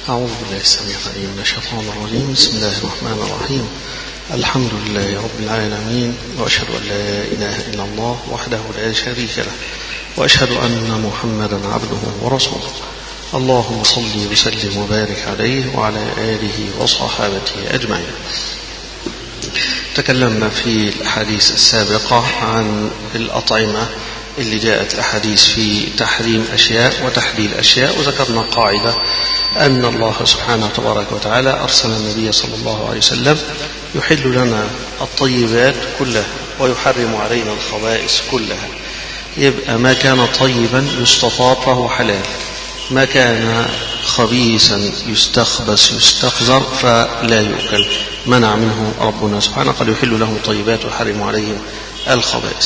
أعوذ بالله السميع العليم من الشيطان الرجيم. بسم الله الرحمن الرحيم. الحمد لله رب العالمين، وأشهد أن لا إله إلا الله وحده لا شريك له، وأشهد أن محمدا عبده ورسوله. اللهم صل وسلم وبارك عليه وعلى آله وصحابته أجمعين. تكلمنا في الأحاديث السابقة عن الأطعمة اللي جاءت الأحاديث في تحريم أشياء وتحليل أشياء، وذكرنا قاعدة أن الله سبحانه تبارك وتعالى أرسل النبي صلى الله عليه وسلم يحل لنا الطيبات كلها ويحرم علينا الخبائث كلها. يبقى ما كان طيبا يستطاب فهو حلال، ما كان خبيثا يستخبث يستخزر فلا يؤكل، منع منه ربنا سبحانه، قد يحل لهم الطيبات ويحرم عليهم الخبائث.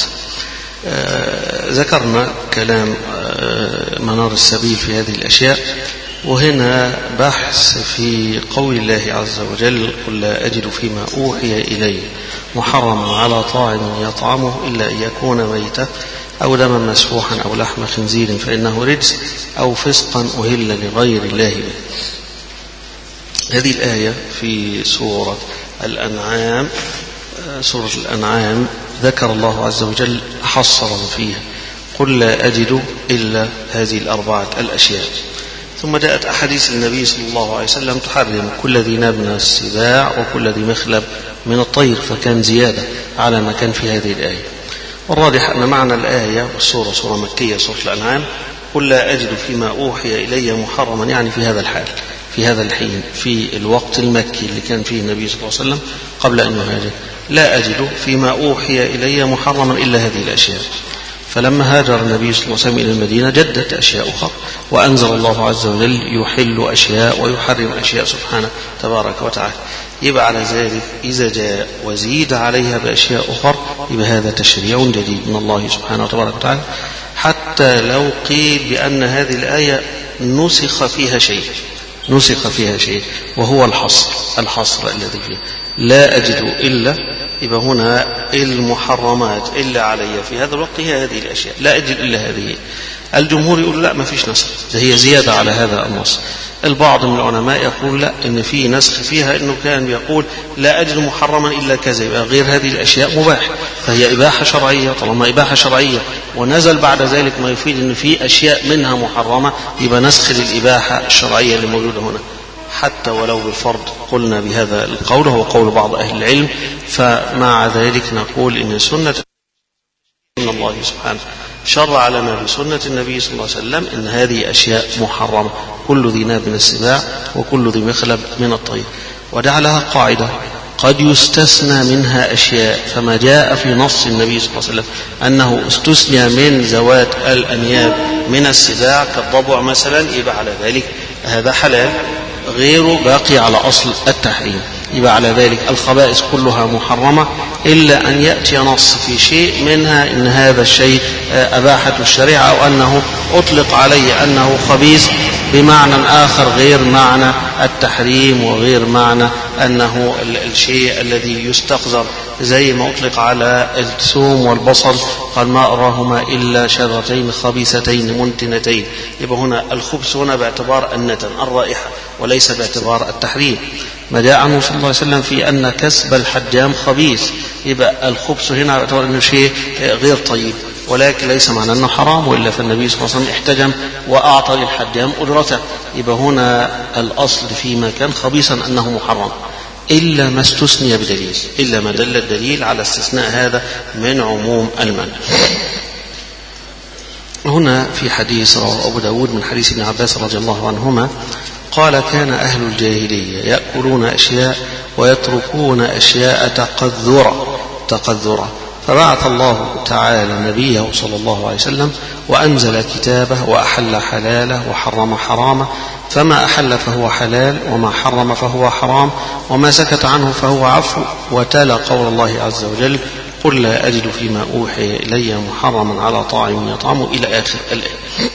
ذكرنا كلام منار السبيل في هذه الأشياء، وهنا بحث في قول الله عز وجل: قل لا أجد فيما أوحي إلي محرما على طاعم يطعمه إلا أن يكون ميتة أو دما مسفوحا أو لحم خنزير فإنه رجس أو فسقا أهل لغير الله به. هذه الآية في سورة الأنعام. سورة الأنعام ذكر الله عز وجل حصرا فيها: قل لا أجد إلا هذه الأربعة الأشياء. ثم جاءت أحاديث النبي صلى الله عليه وسلم تحرم كل ذي ناب من السباع وكل ذي مخلب من الطير، فكان زيادة على ما كان في هذه الآية. والراجح أن معنى الآية والسورة سورة مكية سورة الأنعام: قل لا أجد فيما أوحي إلي محرما، يعني في هذا الحال، في هذا الحين، في الوقت المكي اللي كان فيه النبي صلى الله عليه وسلم قبل أن يهاجر، لا أجد فيما أوحي إلي محرما إلا هذه الأشياء. فلما هاجر النبي صلى الله عليه وسلم إلى المدينة جدت أشياء أخرى، وأنزل الله عز وجل يحل أشياء ويحرم أشياء سبحانه تبارك وتعالى. يبقى على ذلك إذا جاء وزيد عليها بأشياء أخرى يبقى هذا تشريع جديد من الله سبحانه تبارك وتعالى، حتى لو قيل بأن هذه الآية نسخ فيها شيء وهو الحصر الذي فيه لا أجد إلا، يبقى هنا المحرمات إلا علي في هذا الوقت هي هذه الأشياء، لا أجد إلا هذه. الجمهور يقول لا، ما فيش نسخ، هي زيادة على هذا النص. البعض من العلماء يقول لا، إن في نسخ فيها، إنه كان يقول لا أجد محرما إلا كذا، يبقى غير هذه الأشياء مباح، فهي إباحة شرعية. طالما إباحة شرعية ونزل بعد ذلك ما يفيد إن في أشياء منها محرمة، يبقى نسخ للإباحة الشرعية اللي موجودة هنا، حتى ولو بالفرض قلنا بهذا القول، هو قول بعض أهل العلم. فمع ذلك نقول إن سنة الله سبحانه شرع لنا بسنة النبي صلى الله عليه وسلم إن هذه أشياء محرمة، كل ذي ناب من السباع وكل ذي مخلب من الطير، وجعلها قاعدة قد يستثنى منها أشياء. فما جاء في نص النبي صلى الله عليه وسلم أنه استثنى من ذوات الأنياب من السباع كالضبع مثلا، يبقى على ذلك هذا حلال، غيره باقي على أصل التحريم. يبقى على ذلك الخبائث كلها محرمة إلا أن يأتي نص في شيء منها إن هذا الشيء أباحته الشريعة، أو أنه أطلق عليه أنه خبيث بمعنى آخر غير معنى التحريم وغير معنى أنه الشيء الذي يستقذر، زي ما أطلق على الثوم والبصل قال ما أراهما إلا شجرتين خبيثتين منتنتين. يبقى هنا الخبث هنا باعتبار النتن الرائحة وليس باعتبار التحريم. ما جاء عنه صلى الله عليه وسلم في أن كسب الحجام خبيث، يبقى الخبث هنا باعتبار أنه شيء غير طيب، ولكن ليس معنى أنه حرام، وإلا فالنبي صلى الله عليه وسلم احتجم وأعطى للحجام أجرته. يبقى هنا الأصل فيما كان خبيثا أنه محرم، إلا ما استثني بدليل، إلا ما دل الدليل على استثناء هذا من عموم المنع. هنا في حديث رواه أبو داود من حديث ابن عباس رضي الله عنهما قال: كان أهل الجاهلية يأكلون أشياء ويتركون أشياء تقذرا، فبعث الله تعالى نبيه صلى الله عليه وسلم وأنزل كتابه وأحل حلاله وحرم حرامه، فما أحل فهو حلال وما حرم فهو حرام وما سكت عنه فهو عفو، وتلا قول الله عز وجل: قل لا أجد فيما أوحي إلي محرما على طاعم يطعمه، إلى آخر الآية.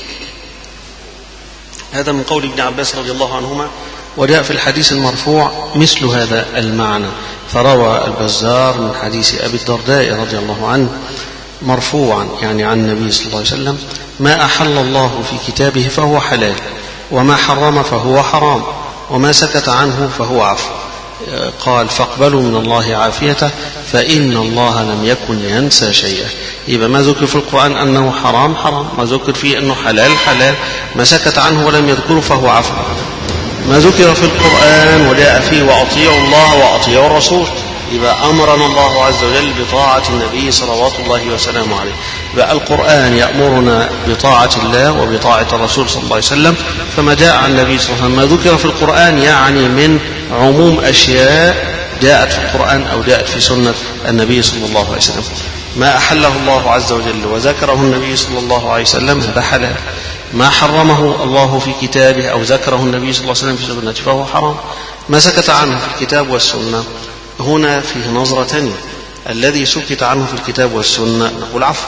هذا من قول ابن عباس رضي الله عنهما. وجاء في الحديث المرفوع مثل هذا المعنى، فروى البزار من حديث أبي الدرداء رضي الله عنه مرفوعا، يعني عن النبي صلى الله عليه وسلم: ما أحل الله في كتابه فهو حلال وما حرم فهو حرام، وما سكت عنه فهو عفو. قال فاقبلوا من الله عافيته فإن الله لم يكن ينسى شيئا. يبقى ما ذكر في القرآن أنه حرام حرام، ما ذكر فيه أنه حلال حلال، ما سكت عنه ولم يذكره فهو عفو. ما ذكر في القرآن وجاء فيه وأطيعوا الله وأطيعوا الرسول، يبقى أمرنا الله عز وجل بطاعة النبي صلوات الله وسلامه عليه. يبقى القرآن يأمرنا بطاعة الله وبطاعة الرسول صلى الله عليه وسلم. فما جاء عن النبي صلى الله عليه وسلم ما ذكر في القرآن يعني من عموم أشياء جاءت في القرآن أو جاءت في سنة النبي صلى الله عليه وسلم. ما أحله الله عز وجل وذكره النبي صلى الله عليه وسلم هذا حلال، ما حرمه الله في كتابه أو ذكره النبي صلى الله عليه وسلم في سنته فهو حرام، ما سكت عنه في الكتاب والسنة هنا فيه نظرة تانية. الذي سكت عنه في الكتاب والسنة نقول عفو،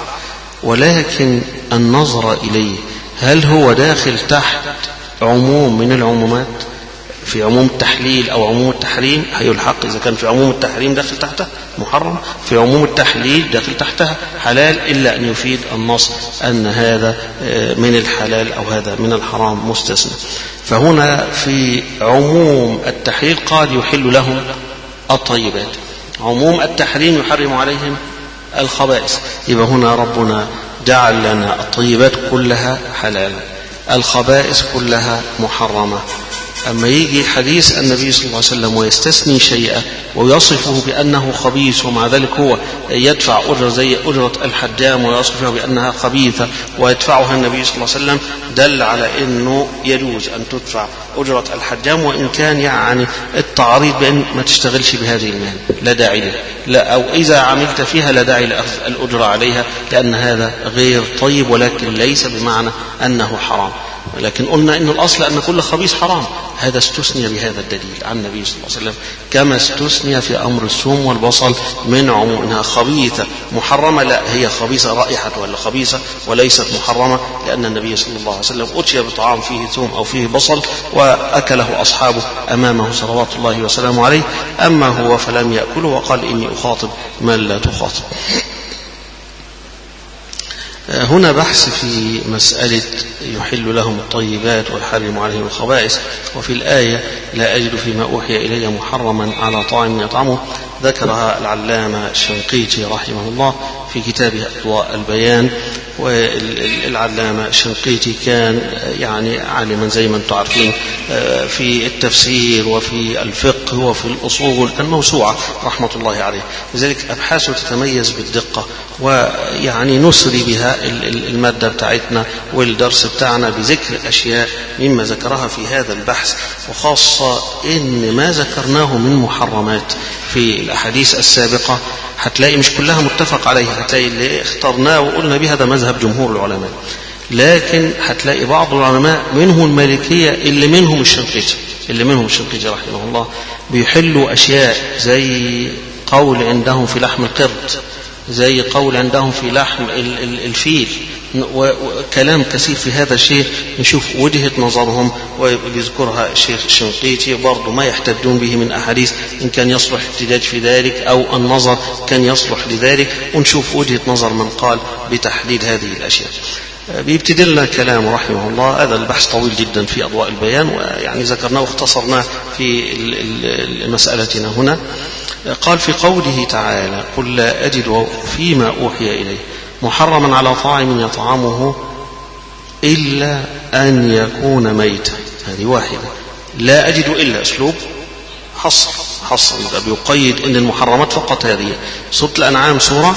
ولكن النظر إليه هل هو داخل تحت عموم من العمومات في عموم التحليل أو عموم التحريم هيلحق. إذا كان في عموم التحريم داخل تحته محرم، في عموم التحليل داخل تحتها حلال، إلا أن يفيد النص أن هذا من الحلال أو هذا من الحرام مستثنى. فهنا في عموم التحليل قال يحل لهم الطيبات، عموم التحريم يحرم عليهم الخبائث. يبقى هنا ربنا جعل لنا الطيبات كلها حلالا، الخبائث كلها محرمة. أما يجي حديث النبي صلى الله عليه وسلم ويستثني شيئا ويصفه بأنه خبيث ومع ذلك هو يدفع أجرة زي أجرة الحجام ويصفها بأنها خبيثة ويدفعها النبي صلى الله عليه وسلم، دل على أنه يجوز أن تدفع أجرة الحجام، وإن كان يعني التعريض بأن ما تشتغلش بهذه المهنة لا داعي له، لا، أو إذا عملت فيها لا داعي لأخذ الأجرة عليها لأن هذا غير طيب، ولكن ليس بمعنى أنه حرام. لكن قلنا أن الأصل أن كل خبيث حرام، هذا استثني بهذا الدليل عن النبي صلى الله عليه وسلم، كما استثني في أمر الثوم والبصل من عموم أنها خبيثة محرمة، لا هي خبيثة رائحة ولا خبيثة وليست محرمة، لأن النبي صلى الله عليه وسلم أتي بطعام فيه ثوم أو فيه بصل وأكله أصحابه أمامه صلوات الله وسلامه عليه، أما هو فلم يأكله وقال إني أخاطب من لا تخاطب. هنا بحث في مسألة يحل لهم الطيبات ويحرم عليهم الخبائث. وفي الآية لا أجد فيما أوحي إلي محرما على طاعم يطعمه، ذكرها العلامة الشنقيطي رحمه الله في كتابه أضواء البيان. والعلامة الشنقيطي كان يعني عالما زي ما انتم عارفين في التفسير وفي الفقه وفي الأصول، كان موسوعة رحمة الله عليه، لذلك أبحاثه تتميز بالدقة، ويعني نسري بها المادة بتاعتنا والدرس بتاعنا بذكر أشياء مما ذكرها في هذا البحث، وخاصة إن ما ذكرناه من محرمات في الأحاديث السابقة هتلاقي مش كلها متفق عليها، هتلاقي اللي اخترناه وقلنا به هذا مذهب جمهور العلماء، لكن هتلاقي بعض العلماء منهم المالكية اللي منهم الشنقيطي رحمه الله بيحلوا أشياء زي قول عندهم في لحم القرد، زي قول عندهم في لحم الفيل، وكلام كثير في هذا الشيء. نشوف وجهة نظرهم وبيذكرها الشيخ الشنقيطي، برضو ما يحتجون به من أحاديث إن كان يصلح احتجاج في ذلك أو النظر كان يصلح لذلك، ونشوف وجهة نظر من قال بتحديد هذه الأشياء. بيبتدي لنا كلام رحمه الله، هذا البحث طويل جدا في أضواء البيان ويعني ذكرناه واختصرناه في مسألتنا هنا. قال في قوله تعالى قل لا أجد فيما أوحي إليه محرما على طاعم يطعمه إلا أن يكون ميتا، هذه واحدة، لا أجد إلا أسلوب حصر بيقيد أن المحرمات فقط هذه. سورة الأنعام سورة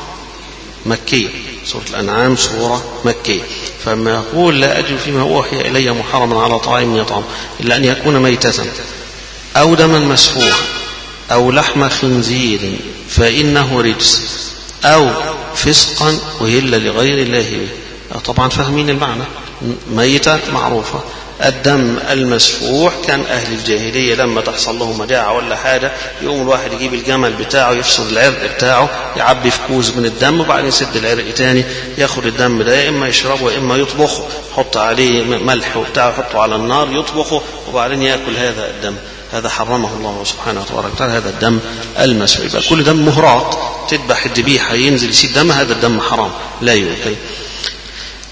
مكية، فما يقول لا أجد فيما أوحي إلي محرما على طاعم يطعم إلا أن يكون ميتة أو دما مسفوحا أو لحم خنزير فإنه رجس أو فسقا أهل لغير الله به. طبعا فاهمين المعنى، ميتة معروفة، الدم المسفوح كان أهل الجاهلية لما تحصل لهم مجاعة ولا حاجة يقوم الواحد يجيب الجمل بتاعه يفصل العرق بتاعه يعبي في كوز من الدم وبعدين يسد العرق تاني، ياخد الدم ده يا إما يشربه يا إما يطبخه، يحط عليه ملح وبتاعه يحطه على النار يطبخه وبعدين يأكل هذا الدم. هذا حرمه الله سبحانه وتعالى، هذا الدم المسفوح. يبقى كل دم مهراق، تذبح الذبيحة ينزل يسيب دم، هذا الدم حرام لا يؤكل.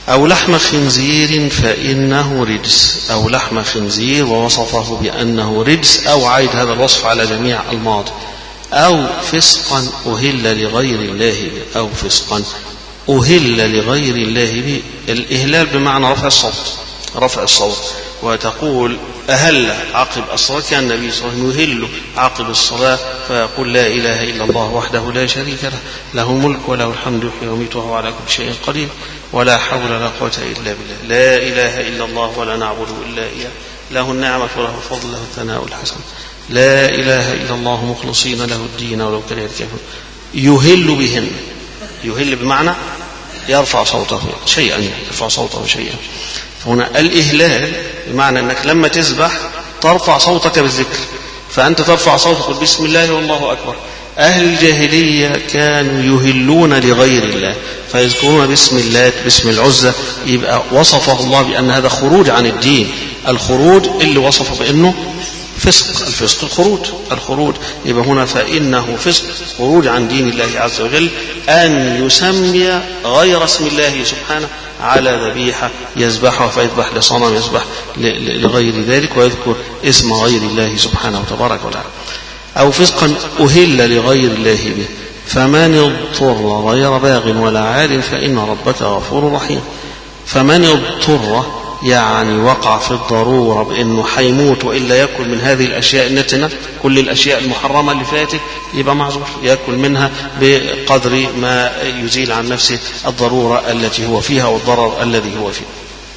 أو لحم خنزير فإنه رجس، أو لحم خنزير ووصفه بأنه رجس، أو عيد هذا الوصف على جميع الماضي. أو فسقا أهل لغير الله به، أو فسقا أهل لغير الله به. الإهلال بمعنى رفع الصوت، وتقول أهل عقب الصلاة، كان النبي صلى الله عليه وسلم يهل عقب الصلاة فيقول لا إله إلا الله وحده لا شريك له، له الملك وله الحمد يحيي ويميت وهو على كل شيء قدير، ولا حول ولا قوة إلا بالله، لا إله إلا الله ولا نعبد إلا إياه، له النعمة وله الفضل له الثناء الحسن، لا إله إلا الله مخلصين له الدين ولو كره الكافرون. يهل بهن، يهل بمعنى يرفع صوته شيئا، يرفع صوته شيئا. هنا الإهلال بمعنى أنك لما تسبح ترفع صوتك بالذكر، فأنت ترفع صوتك بسم الله والله أكبر. أهل الجاهلية كانوا يهلون لغير الله فيذكرون باسم الله، باسم العزة، يبقى وصفه الله بأن هذا خروج عن الدين. الخروج اللي وصفه بأنه فسق، الفسق الخروج، يبقى هنا فإنه فسق، خروج عن دين الله عز وجل، أن يسمي غير اسم الله سبحانه على ذبيحة يذبحها، فيذبح لصنم، يذبح لغير ذلك، ويذكر اسم غير الله سبحانه وتبارك وتعالى. أو فسقا أهل لغير الله به، فمن اضطر غير باغ ولا عاد فإن ربك غفور رحيم. فمن اضطر يعني وقع في الضرورة بأنه حيموت وإلا يأكل من هذه الأشياء النتنة، كل الأشياء المحرمة اللي فاتت يبقى معذور، يأكل منها بقدر ما يزيل عن نفسه الضرورة التي هو فيها والضرر الذي هو فيه.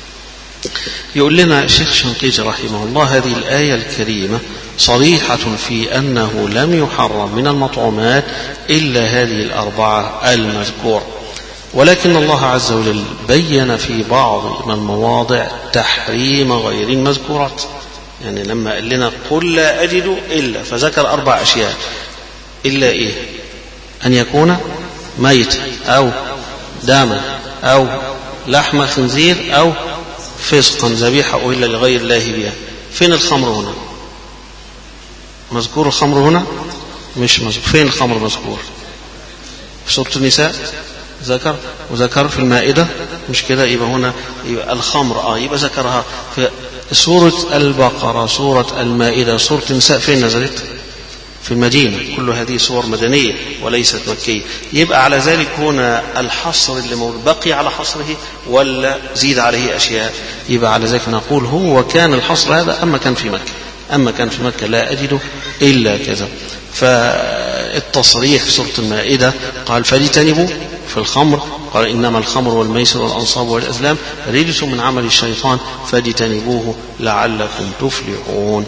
يقول لنا الشيخ الشنقيطي رحمه الله هذه الآية الكريمة صريحة في أنه لم يحرم من المطعومات إلا هذه الأربعة المذكورة، ولكن الله عز وجل بين في بعض المواضع تحريم غير المذكورات. يعني لما قال لنا قل لا أجد إلا، فذكر 4 أشياء، إلا إيه؟ أن يكون ميت أو داما أو لحم خنزير أو فسقا ذبيحة أهل لغير الله بها. فين الخمر هنا؟ مذكور الخمر هنا؟ مش مذكور. فين الخمر مذكور؟ في سورة النساء ذكر، وذكر في المائدة، مش كده؟ يبقى هنا يبقى الخمر يبقى ذكرها في سورة البقرة، سورة المائدة، سورة النساء. فين نزلت؟ في المدينة. كل هذه صور مدنية وليست مكية. يبقى على ذلك هنا الحصر اللي موجود بقي على حصره ولا زيد عليه أشياء؟ يبقى على ذلك نقول هو كان الحصر هذا أما كان في مكة، أما كان في مكة لا أجد إلا كذا. فالتصريح في سورة المائدة قال فاجتنبوا في الخمر، قال إنما الخمر والميسر والأنصاب والأزلام رجس من عمل الشيطان فاجتنبوه لعلكم تفلحون.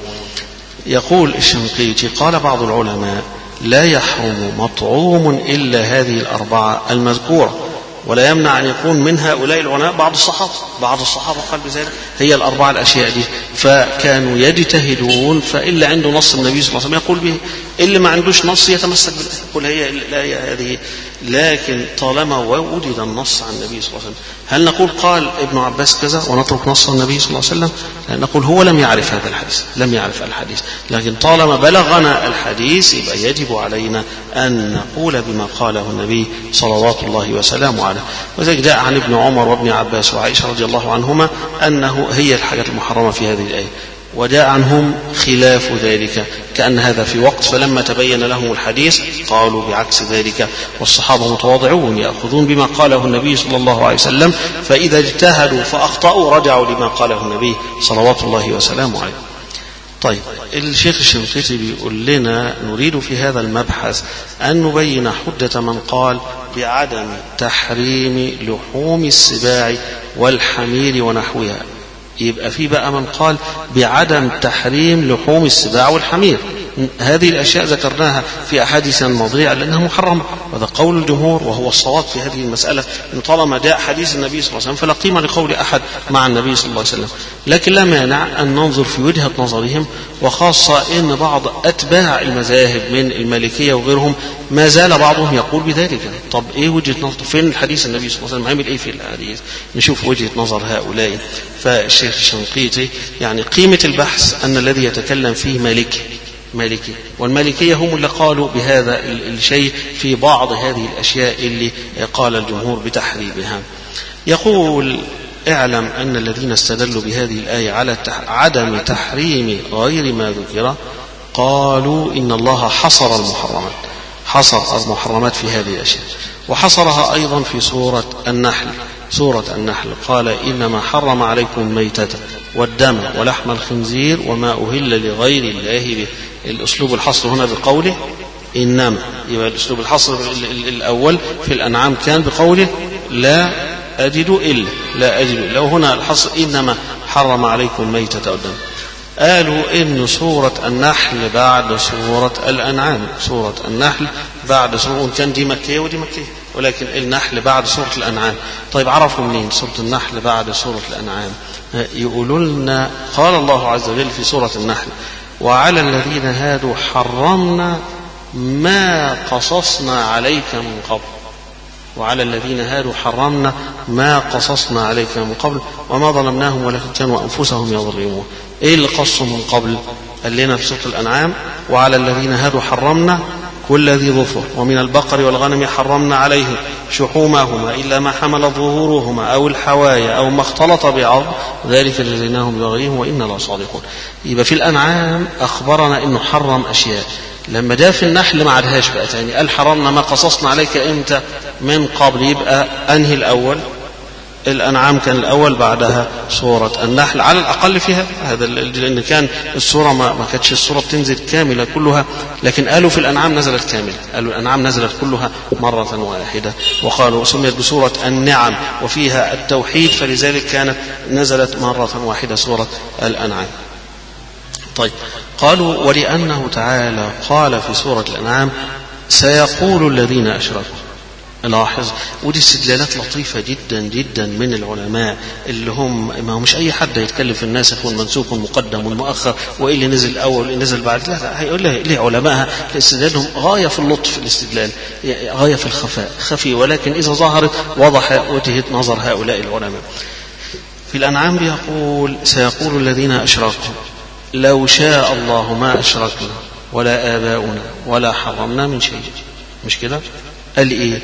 يقول الشنقيطي قال بعض العلماء لا يحرم مطعوم إلا هذه الأربعة المذكورة، ولا يمنع أن يكون من هؤلاء العلماء بعض الصحابة قال بذلك، هي الأربعة الأشياء دي، فكانوا يجتهدون، فإلا عنده نص النبي صلى الله عليه وسلم يقول به، اللي ما عندوش نص يتمسك بالآية يقول هي الآية هذه. لكن طالما وجد النص عن النبي صلى الله عليه وسلم، هل نقول قال ابن عباس كذا ونترك نص النبي صلى الله عليه وسلم؟ لا، نقول هو لم يعرف هذا الحديث، لم يعرف الحديث، لكن طالما بلغنا الحديث يبقى يجب علينا أن نقول بما قاله النبي صلوات الله وسلامه عليه. وذلك جاء عن ابن عمر وابن عباس وعائشة رضي الله عنهما أنه هي الحاجات المحرمة في هذه الآية، وجاء عنهم خلاف ذلك كأن هذا في وقت، فلما تبين لهم الحديث قالوا بعكس ذلك. والصحابة متواضعون يأخذون بما قاله النبي صلى الله عليه وسلم، فإذا اجتهدوا فأخطأوا رجعوا لما قاله النبي صلوات الله وسلامه عليه. طيب، الشيخ الشنقيطي بيقول لنا نريد في هذا المبحث أن نبين حجة من قال بعدم تحريم لحوم السباع والحمير ونحوها. يبقى في بقى من قال بعدم تحريم لحوم السباع والحمير. هذه الأشياء ذكرناها في أحاديث ماضية لأنها محرمة، وهذا قول الجمهور وهو الصواب في هذه المسألة، إن طالما جاء حديث النبي صلى الله عليه وسلم فلا قيمة لقول أحد مع النبي صلى الله عليه وسلم. لكن لا مانع أن ننظر في وجهة نظرهم، وخاصة إن بعض أتباع المذاهب من المالكية وغيرهم ما زال بعضهم يقول بذلك. طب إيه وجهة نظر؟ فين الحديث النبي صلى الله عليه وسلم عمل إيه في الحديث؟ نشوف وجهة نظر هؤلاء. فالشيخ الشنقيطي يعني قيمة البحث أن الذي يتكلم فيه مالكي، والمالكية هم اللي قالوا بهذا الشيء في بعض هذه الأشياء اللي قال الجمهور بتحريمها. يقول اعلم أن الذين استدلوا بهذه الآية على عدم تحريم غير ما ذكر قالوا إن الله حصر المحرمات، حصر المحرمات في هذه الأشياء، وحصرها أيضا في سورة النحل. سورة النحل قال إنما حرم عليكم الميتة والدم ولحم الخنزير وما أهل لغير الله به. الأسلوب الحصر هنا بقوله إنما، يبقى الأسلوب الحصر الأول في الأنعام كان بقوله لا أجد إلا، لا أجد إلا، وهنا الحصر إنما حرم عليكم الميتة والدم. قالوا إن سورة النحل بعد سورة الأنعام، سورة النحل بعد سورة، كان دي مكية ودي مكية، ولكن النحل بعد سورة الأنعام. طيب عرفوا منين سورة النحل بعد سورة الأنعام؟ يقولوا لنا قال الله عز وجل في سورة النحل وعلى الذين هادوا حرمنا ما قصصنا عليك من قبل، وعلى الذين هادوا حرمنا ما قصصنا عليك من قبل وما ظلمناهم ولكن كانوا أنفسهم يظلمون. إيه اللي قصوا من قبل؟ قال لنا في سورة الأنعام وعلى الذين هادوا حرمنا كل ذي ظفر ومن البقر والغنم حرمنا عليهم شحومهما إلا ما حمل ظهورهما أو الحوايا أو ما اختلط بعظم ذلك جزيناهم بغيهم وإنا لصادقون. يبقى في الأنعام أخبرنا إنه حرم أشياء، لما جاء في النحل ما عادهاش بقى تاني، قال حرمنا ما قصصنا عليك إمتى؟ من قبل. يبقى أنهي الأول؟ الأنعام كان الأول، بعدها سورة النحل على الأقل فيها هذا، لأن كان السورة ما كانتش السورة بتنزل كاملة كلها، لكن قالوا في الأنعام نزلت كاملة، قالوا الأنعام نزلت كلها مرة واحدة، وقالوا سميت بسورة النعم وفيها التوحيد فلذلك كانت نزلت مرة واحدة سورة الأنعام. طيب قالوا ولأنه تعالى قال في سورة الأنعام سيقول الذين أشركوا. لاحظ، ودي استدلالات لطيفة جدا جدا من العلماء اللي هم ما هو مش أي حد يتكلم في الناسخ والمنسوخ والمقدم والمؤخر وإيه اللي نزل الأول واللي نزل بعد، لا هيقول ليه علماءها استدلالهم غاية في اللطف، الاستدلال غاية في الخفاء، خفي ولكن إذا ظهرت وضح وجهة نظر هؤلاء العلماء. في الأنعام بيقول سيقول الذين أشركوا لو شاء الله ما أشركنا ولا آباؤنا ولا حرمنا من شيء. مش كده؟ قال إيه؟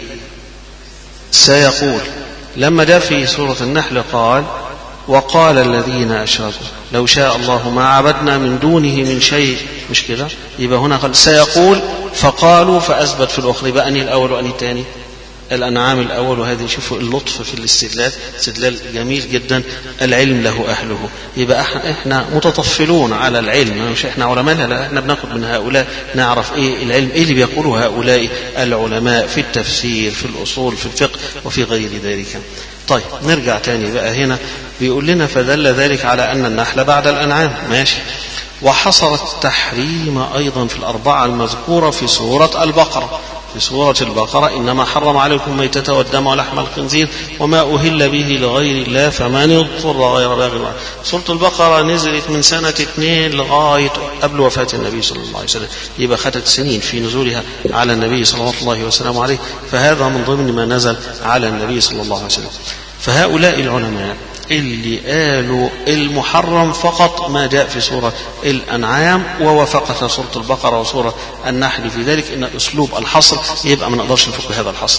سيقول. لما جاء في سورة النحل قال وقال الذين أشركوا لو شاء الله ما عبدنا من دونه من شيء. مش كده؟ يبقى هنا قال سيقول فقالوا فأثبت في الأخرى. يبقى أني الأول وأني الثاني؟ الأنعام الأول. وهذه شوفوا اللطف في الاستدلال، استدلال جميل جدا، العلم له أهله. يبقى احنا متطفلون على العلم، مش احنا علماء، لا احنا بناخد من هؤلاء نعرف ايه العلم، ايه اللي بيقوله هؤلاء العلماء في التفسير في الأصول في الفقه وفي غير ذلك. طيب نرجع تاني بقى، هنا بيقول لنا فدل ذلك على أن النحل بعد الأنعام. ماشي. وحصر التحريم أيضا في الأربعة المذكورة في سورة البقرة. في سورة البقرة إنما حرم عليكم الميتة والدم ولحم الخنزير وما أهل به لغير الله فمن اضطر غير باغ. سورة البقرة نزلت من سنة 2 لغاية قبل وفاة النبي صلى الله عليه وسلم، يبقى خدت سنين في نزولها على النبي صلى الله عليه وسلم عليه، فهذا من ضمن ما نزل على النبي صلى الله عليه وسلم. فهؤلاء العلماء اللي قالوا المحرم فقط ما جاء في سورة الأنعام ووافقت سورة البقرة وسورة النحل في ذلك، إن أسلوب الحصر يبقى ما نقدرش نفك هذا الحصر.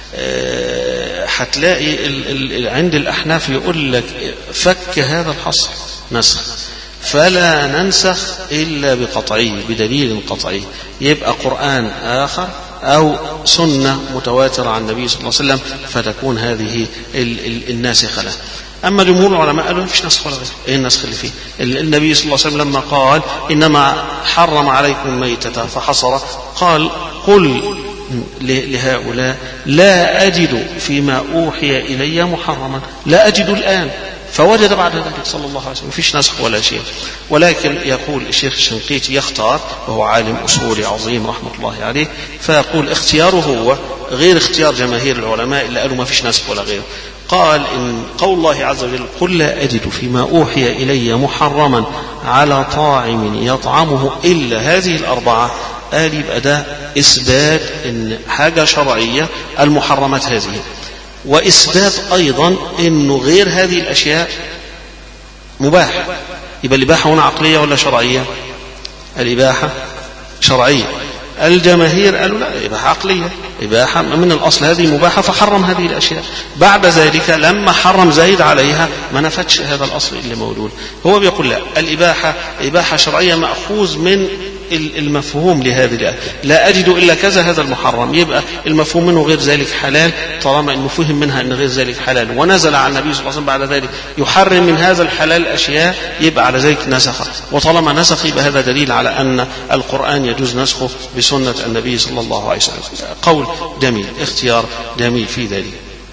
هتلاقي عند الأحناف يقول لك فك هذا الحصر نسخ، فلا ننسخ إلا بقطعي، بدليل قطعي، يبقى قرآن آخر أو سنة متواترة عن النبي صلى الله عليه وسلم فتكون هذه الناسخة له. أما جمهور العلماء قالوا مفيش نسخ ولا غير. إيه النسخ اللي فيه؟ النبي صلى الله عليه وسلم لما قال إنما حرم عليكم الميتة فحصر، قال قل لهؤلاء لا أجد فيما أوحي إلي محرما، لا أجد الآن، فوجد بعد ذلك صلى الله عليه وسلم مفيش نسخ ولا شيء. ولكن يقول الشيخ الشنقيطي يختار، وهو عالم أصولي عظيم رحمة الله عليه، فيقول اختياره هو غير اختيار جماهير العلماء اللي قالوا مفيش نسخ ولا غيره. قال إن قول الله عز وجل قل لا أجد فيما أوحي إلي محرما على طاعم يطعمه إلا هذه الأربعة، قال يبقى ده إثبات إن حاجة شرعية المحرمات هذه، وإثبات أيضا إنه غير هذه الأشياء مباح. يبقى الإباحة هنا عقلية ولا شرعية؟ الإباحة شرعية. الجماهير قالوا لا، إباحة عقلية. إباحة من الأصل هذه مباحة فحرم هذه الأشياء. بعد ذلك لما حرم زايد عليها ما نفتش هذا الأصل اللي موجود. هو بيقول لا، الإباحة إباحة شرعية مأخوذ من المفهوم لهذه الآية، لا أجد إلا كذا هذا المحرم، يبقى المفهوم منه غير ذلك حلال، طالما أنه فهم منها أن غير ذلك حلال ونزل على النبي صلى الله عليه وسلم بعد ذلك يحرم من هذا الحلال أشياء، يبقى على ذلك نسخ، وطالما نسخ يبقى هذا دليل على أن القرآن يجوز نسخه بسنة النبي صلى الله عليه وسلم. قول جميل، اختيار جميل في ذلك.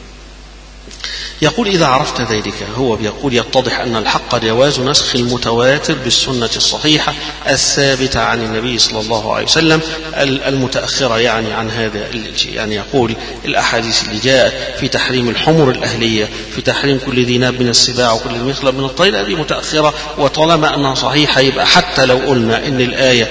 يقول إذا عرفت ذلك، هو بيقول يتضح أن الحق جواز نسخ المتواتر بالسنة الصحيحة الثابتة عن النبي صلى الله عليه وسلم المتأخرة يعني عن هذا الشيء. يعني يقول الأحاديث اللي جاءت في تحريم الحمر الأهلية، في تحريم كل ذي ناب من السباع وكل ذي مخلب من الطير، هذه متأخرة، وطالما أنها صحيحة يبقى حتى لو قلنا أن الآية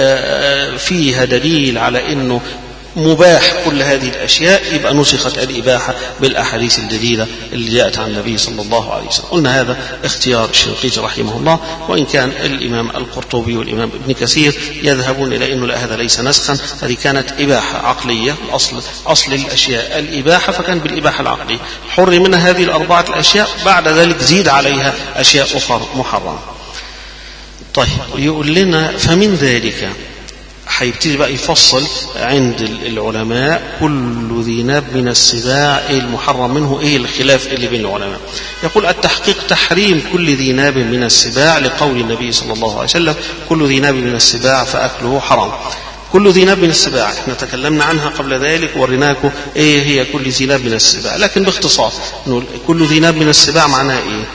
فيها دليل على أنه مباح كل هذه الأشياء يبقى نسخت الإباحة بالأحاديث الجديدة اللي جاءت عن النبي صلى الله عليه وسلم. قلنا هذا اختيار الشنقيطي رحمه الله، وإن كان الإمام القرطبي والإمام ابن كثير يذهبون إلى أنه هذا ليس نسخا، هذه كانت إباحة عقلية، أصل الأشياء الإباحة، فكان بالإباحة العقلية حرم منها هذه الأربعة الأشياء، بعد ذلك زيد عليها أشياء أخرى محرمة. طيب يقول لنا فمن ذلك، هيبتدي بقى يفصل عند العلماء كل ذي ناب من السباع ايه المحرم منه، ايه الخلاف اللي بين العلماء. يقول التحقيق تحريم كل ذي ناب من السباع لقول النبي صلى الله عليه وسلم كل ذي ناب من السباع فأكله حرام. كل ذي ناب من السباع احنا تكلمنا عنها قبل ذلك وريناكم ايه هي كل ذي ناب من السباع، لكن باختصار نقول كل ذي ناب من السباع معناها ايه؟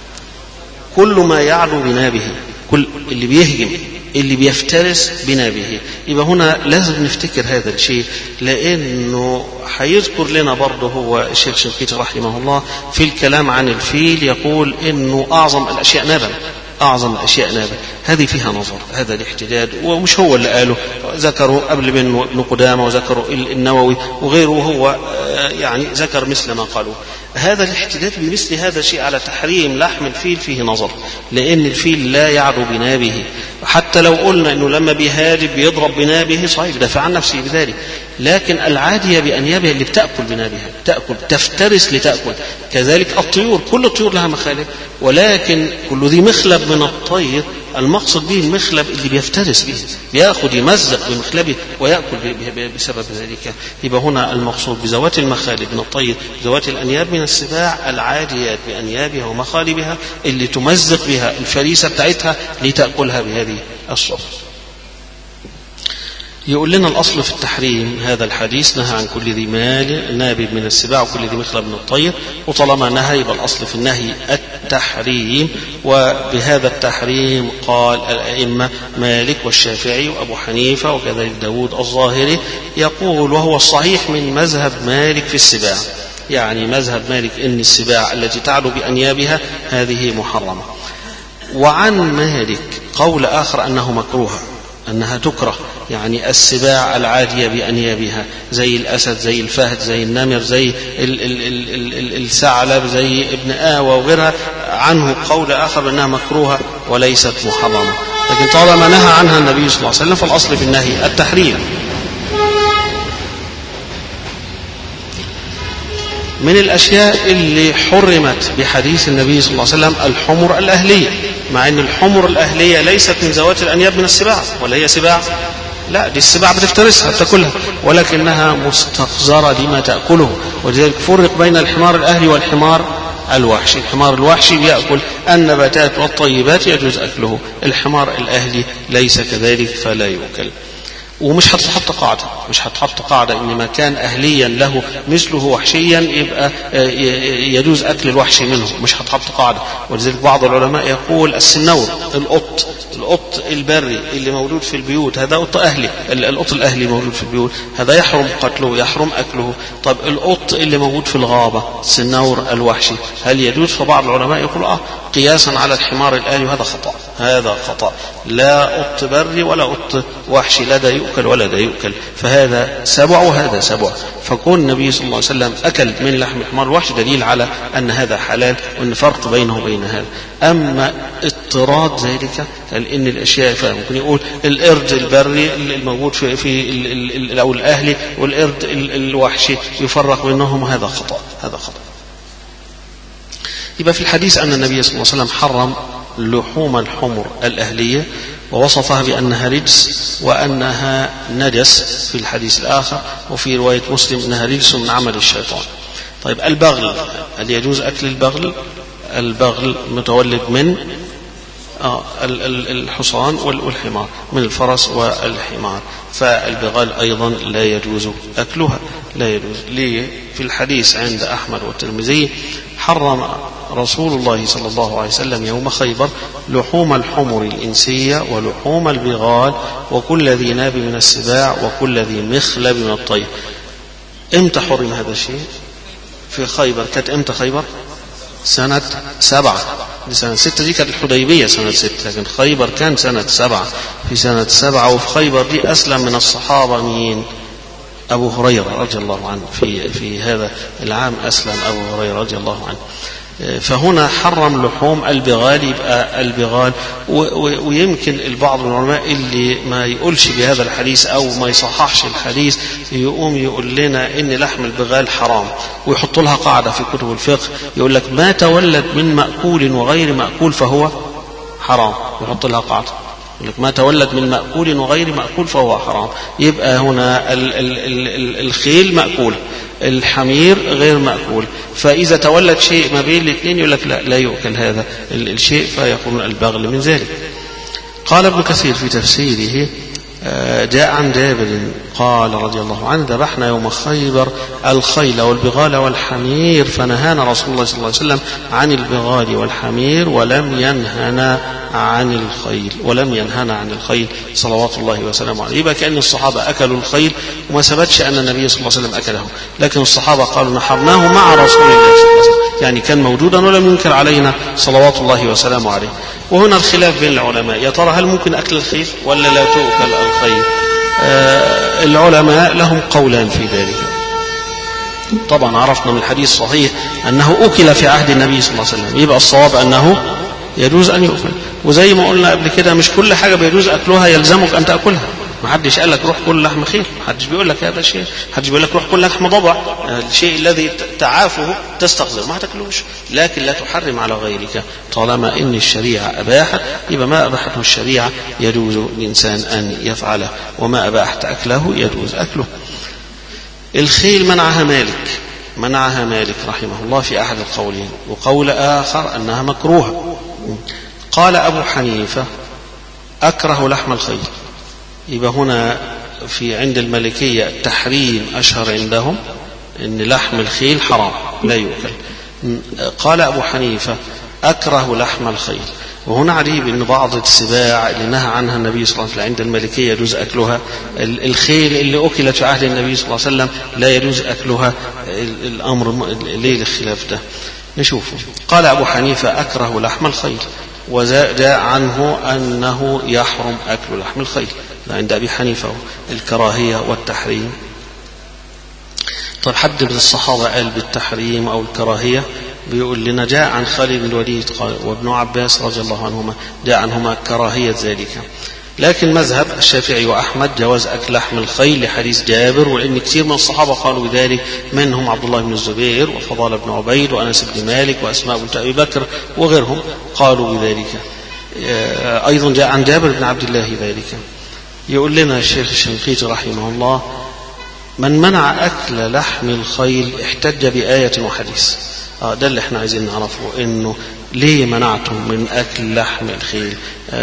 كل ما يعلو بنابه، كل اللي بيهجم، اللي بيفترس بنابه. يبقى هنا لازم نفتكر هذا الشيء، لأنه هيذكر لنا برضه هو الشيخ الشنقيطي رحمه الله في الكلام عن الفيل، يقول إنه أعظم الأشياء نابا، أعظم الأشياء نابا. هذه فيها نظر، هذا الاحتجاج، ومش هو اللي قاله، ذكروا قبل منه ابن قدامة وذكروا النووي وغيره، هو يعني ذكر مثل ما قالوا. هذا الاحتجاج بمثل هذا الشيء على تحريم لحم الفيل فيه نظر، لأن الفيل لا يعلو بنابه، حتى لو قلنا أنه لما بيهاجم بيضرب بنابه صحيح دافع عن نفسه بذلك، لكن العادية بأنيابها اللي بتأكل بنابها، تأكل تفترس لتأكل. كذلك الطيور، كل الطيور لها مخالب، ولكن كل ذي مخلب من الطير المقصد به المخلب اللي بيفترس به، بياخذ يمزق بمخلبه ويأكل بسبب ذلك. يبقى هنا المقصود بذوات المخالب من الطير، ذوات الأنياب من السباع العاديات بأنيابها ومخالبها اللي تمزق بها الفريسة بتاعتها لتأكلها بهذه الصورة. يقول لنا الأصل في التحريم هذا الحديث نهى عن كل ذي مال نابب من السباع وكل ذي مخلب من الطير، وطالما نهى يبقى الأصل في النهي التحريم، وبهذا التحريم قال الأئمة مالك والشافعي وأبو حنيفة وكذلك داود الظاهري. يقول وهو الصحيح من مذهب مالك في السباع، يعني مذهب مالك إن السباع التي تعلو بأنيابها هذه محرمة. وعن مالك قول آخر أنه مكروه، أنها تكره، يعني السباع العادية بأنيابها زي الأسد زي الفهد زي النمر زي الثعلب زي ابن آوى وغيرها، عنه قول آخر أنها مكروهة وليست محرمة، لكن طالما نهى عنها النبي صلى الله عليه وسلم فالأصل في النهي التحريم. من الأشياء اللي حرمت بحديث النبي صلى الله عليه وسلم الحمر الأهلية، مع أن الحمر الأهلية ليست من ذوات الأنياب من السباع، ولا هي سباع؟ لا، دي السباع بتفترسها بتاكلها، ولكنها مستقذرة لما تأكله، ولذلك فرق بين الحمار الأهلي والحمار الوحشي. الحمار الوحشي بيأكل النباتات والطيبات يجوز أكله، الحمار الأهلي ليس كذلك فلا يؤكل. ومش هتحط قاعدة، مش هتحط قاعدة إن ما كان أهليا له مثله وحشيا يبقى يجوز أكل الوحشي منه، مش هتحط قاعدة. ولذلك بعض العلماء يقول السنور، القط البري اللي مولود في البيوت هذا قط أهلي، القط الأهلي مولود في البيوت هذا يحرم قتله يحرم أكله. طب القط اللي موجود في الغابة السنور الوحشي هل يجوز؟ فبعض العلماء يقول قياسا على الحمار الأهلي، وهذا خطأ، هذا خطأ، لا قط بري ولا قط وحشي، لا ده يؤكل ولا ده يؤكل، فهذا سبع وهذا سبع. فكون النبي صلى الله عليه وسلم أكل من لحم الحمار الوحشي دليل على أن هذا حلال وأن فرق بينه وبين هذا. أما اضطراد ذلك؟ هل إن الأشياء ممكن يقول القرد البري الموجود في أو الأهلي والقرد الوحشي يفرق بينهم، هذا خطأ، هذا خطأ. يبقى في الحديث أن النبي صلى الله عليه وسلم حرم لحوم الحمر الأهلية ووصفها بأنها رجس وأنها نجس في الحديث الآخر، وفي رواية مسلم أنها رجس من عمل الشيطان. طيب البغل، هل يجوز أكل البغل؟ البغل متولد من الحصان والحمار، من الفرس والحمار، فالبغال أيضا لا يجوز أكلها، لا يجوز. ليه؟ في الحديث عند أحمد والترمذي حرم رسول الله صلى الله عليه وسلم يوم خيبر لحوم الحمر الإنسية ولحوم البغال وكل ذي ناب من السباع وكل ذي مخلب من الطير. امتى حرم هذا الشيء؟ في خيبر. كانت امتى خيبر؟ سنة 7. سنة 6 دي كانت الحديبية سنة 6، لكن خيبر كان سنة 7. في سنة 7 وفي خيبر دي أسلم من الصحابة مين؟ أبو هريرة رضي الله عنه. في هذا العام أسلم أبو هريرة رضي الله عنه. فهنا حرم لحوم البغال. يبقى البغال، ويمكن البعض من العلماء اللي ما يقولش بهذا الحديث أو ما يصححش الحديث يقوم يقول لنا إن لحم البغال حرام، ويحط لها قاعدة في كتب الفقه يقول لك ما تولد من مأكول وغير مأكول فهو حرام، يحط لها قاعدة يقول لك ما تولد من مأكول وغير مأكول فهو حرام. يبقى هنا الخيل مأكول، الحمير غير مأكول، فإذا تولد شيء ما بين الاثنين يقول لك لا يؤكل هذا الشيء، فيكون البغل من ذلك. قال ابن كثير في تفسيره جاء عن جابر قال رضي الله عنه ذبحنا يوم خيبر الخيل والبغال والحمير فنهانا رسول الله صلى الله عليه وسلم عن البغال والحمير ولم ينهنا عن الخيل صلوات الله وسلامه عليه. يبقى كأن الصحابة أكلوا الخيل وما ثبتش أن النبي صلى الله عليه وسلم أكله، لكن الصحابة قالوا نحرناه مع رسول الله صلى الله عليه وسلم، يعني كان موجودا ولم ينكر علينا صلوات الله وسلامه عليه. وهنا الخلاف بين العلماء، يا ترى هل ممكن أكل الخيل ولا لا تؤكل الخيل؟ العلماء لهم قولان في ذلك. طبعا عرفنا من الحديث الصحيح أنه أكل في عهد النبي صلى الله عليه وسلم، يبقى الصواب أنه يجوز أن يؤكل. وزي ما قلنا قبل كده مش كل حاجة بيجوز أكلها يلزمك أن تأكلها. ما حدش قال لك روح كل لحم خيل، ما حدش بيقول لك هذا الشيء، ما حدش بيقول لك روح كل لحم ضبع، الشيء الذي تعافه تستقذر ما تاكلوش، لكن لا تحرم على غيرك. طالما ان الشريعه اباحت يبقى ما اباحته الشريعه يجوز للانسان ان يفعله، وما اباحت اكله يجوز اكله. الخيل منعها مالك رحمه الله في احد القولين، وقول اخر انها مكروهه. قال ابو حنيفه اكره لحم الخيل. يبقى هنا في عند المالكية التحريم أشهر عندهم، إن لحم الخيل حرام لا يؤكل. قال أبو حنيفة أكره لحم الخيل. وهنا عجيب أن بعض السباع اللي نهى عنها النبي صلى الله عليه وسلم عند المالكية يجوز أكلها، الخيل اللي أكلت في عهد النبي صلى الله عليه وسلم لا يجوز أكلها. الأمر ليه الخلاف ده؟ نشوفه. قال أبو حنيفة أكره لحم الخيل، وجاء عنه أنه يحرم أكل لحم الخيل عند أبي حنيفة الكراهية والتحريم. طيب حد من الصحابة قال بالتحريم أو الكراهية؟ بيقول لنا جاء عن خالد بن الوليد وابن عباس رضي الله عنهما جاء عنهما كراهية ذلك. لكن مذهب الشافعي وأحمد جواز أكل لحم الخيل لحديث جابر، وإن كثير من الصحابة قالوا بذلك، منهم عبد الله بن الزبير وفضال بن عبيد وأنس بن مالك وأسماء بنت أبي بكر وغيرهم قالوا بذلك. أيضا جاء عن جابر بن عبد الله ذلك. يقول لنا الشيخ الشنقيطي رحمه الله من منع أكل لحم الخيل احتج بآية وحديث. ده اللي احنا عايزين نعرفه، انه ليه منعتم من أكل لحم الخيل.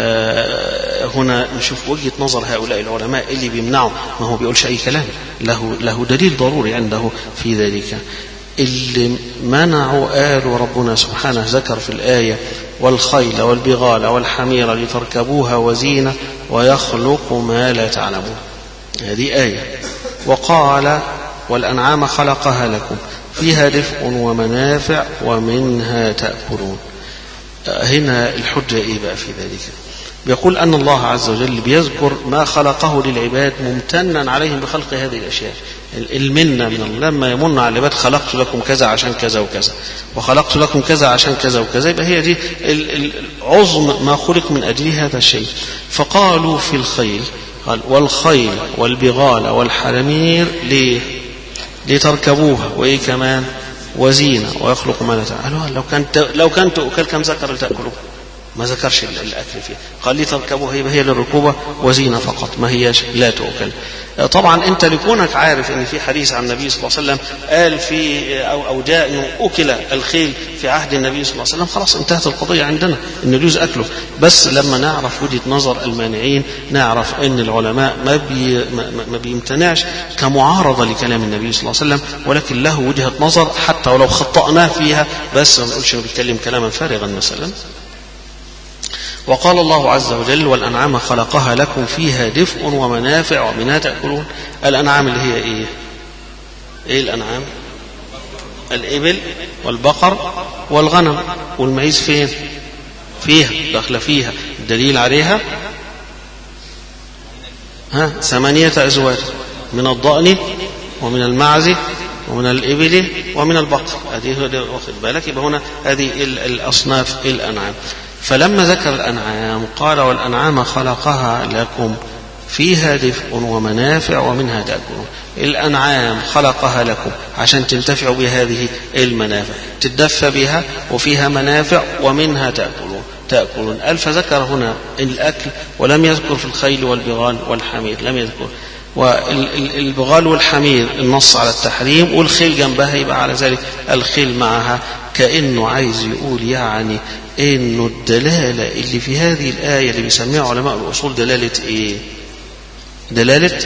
هنا نشوف وجهة نظر هؤلاء العلماء اللي بيمنعوا، ما هو بيقولش أي كلام، له دليل ضروري عنده في ذلك. اللي منعوا قالوا ربنا سبحانه ذكر في الآية والخيل والبغال والحمير لتركبوها وزينة ويخلق ما لا تعلمون، هذه آية. وقال والأنعام خلقها لكم فيها دفء ومنافع ومنها تأكلون. هنا الحجة إيه بقى في ذلك؟ بيقول أن الله عز وجل بيذكر ما خلقه للعباد ممتنا عليهم بخلق هذه الأشياء، المنة من الله، لما يمن على العباد خلقت لكم كذا عشان كذا وكذا، وخلقت لكم كذا عشان كذا وكذا، يبقى هي دي عظم ما خلق من أجل هذا الشيء. فقالوا في الخيل، قال والخيل والبغال والحمير لتركبوها، وإيه كمان وزينة ويخلق ما لا تعلمون. لو كان تؤكل كم ذكر لتأكلوه؟ ما ذكرش الأكل فيها، قال لي تركبوها، هي للركوبة وزينة فقط، ما هيش لا تؤكل. طبعا أنت لكونك عارف أن في حديث عن النبي صلى الله عليه وسلم قال في أو جاء أنه أكل الخيل في عهد النبي صلى الله عليه وسلم، خلاص انتهت القضية عندنا أن يجوز أكله. بس لما نعرف وجهة نظر المانعين نعرف أن العلماء ما بيمتنعش كمعارضة لكلام النبي صلى الله عليه وسلم، ولكن له وجهة نظر حتى ولو خطأناه فيها، بس ما نقولش بيتكلم كلاما فارغا مثلا. وقال الله عز وجل والأنعام خلقها لكم فيها دفء ومنافع ومنها تأكلون. الأنعام اللي هي إيه الأنعام؟ الإبل والبقر والغنم والمعيز. فين؟ فيها، داخله فيها. الدليل عليها 8 أزواج من الضأن ومن المعز ومن الإبل ومن البقر. هذه واخد بالك، يبقى هنا هذه الأصناف الأنعام. فلما ذكر الأنعام قال والأنعام خلقها لكم فيها دفء ومنافع ومنها تأكلون. الأنعام خلقها لكم عشان تنتفعوا بهذه المنافع، تدفى بها وفيها منافع ومنها تأكلون. فذكر هنا الأكل ولم يذكر في الخيل والبغال والحمير، لم يذكر. والبغال والحمير النص على التحريم، والخيل جنبها، يبقى على ذلك الخيل معها. كأنه عايز يقول يعني إنه الدلالة اللي في هذه الآية اللي بيسميها علماء الأصول دلالة إيه؟ دلالة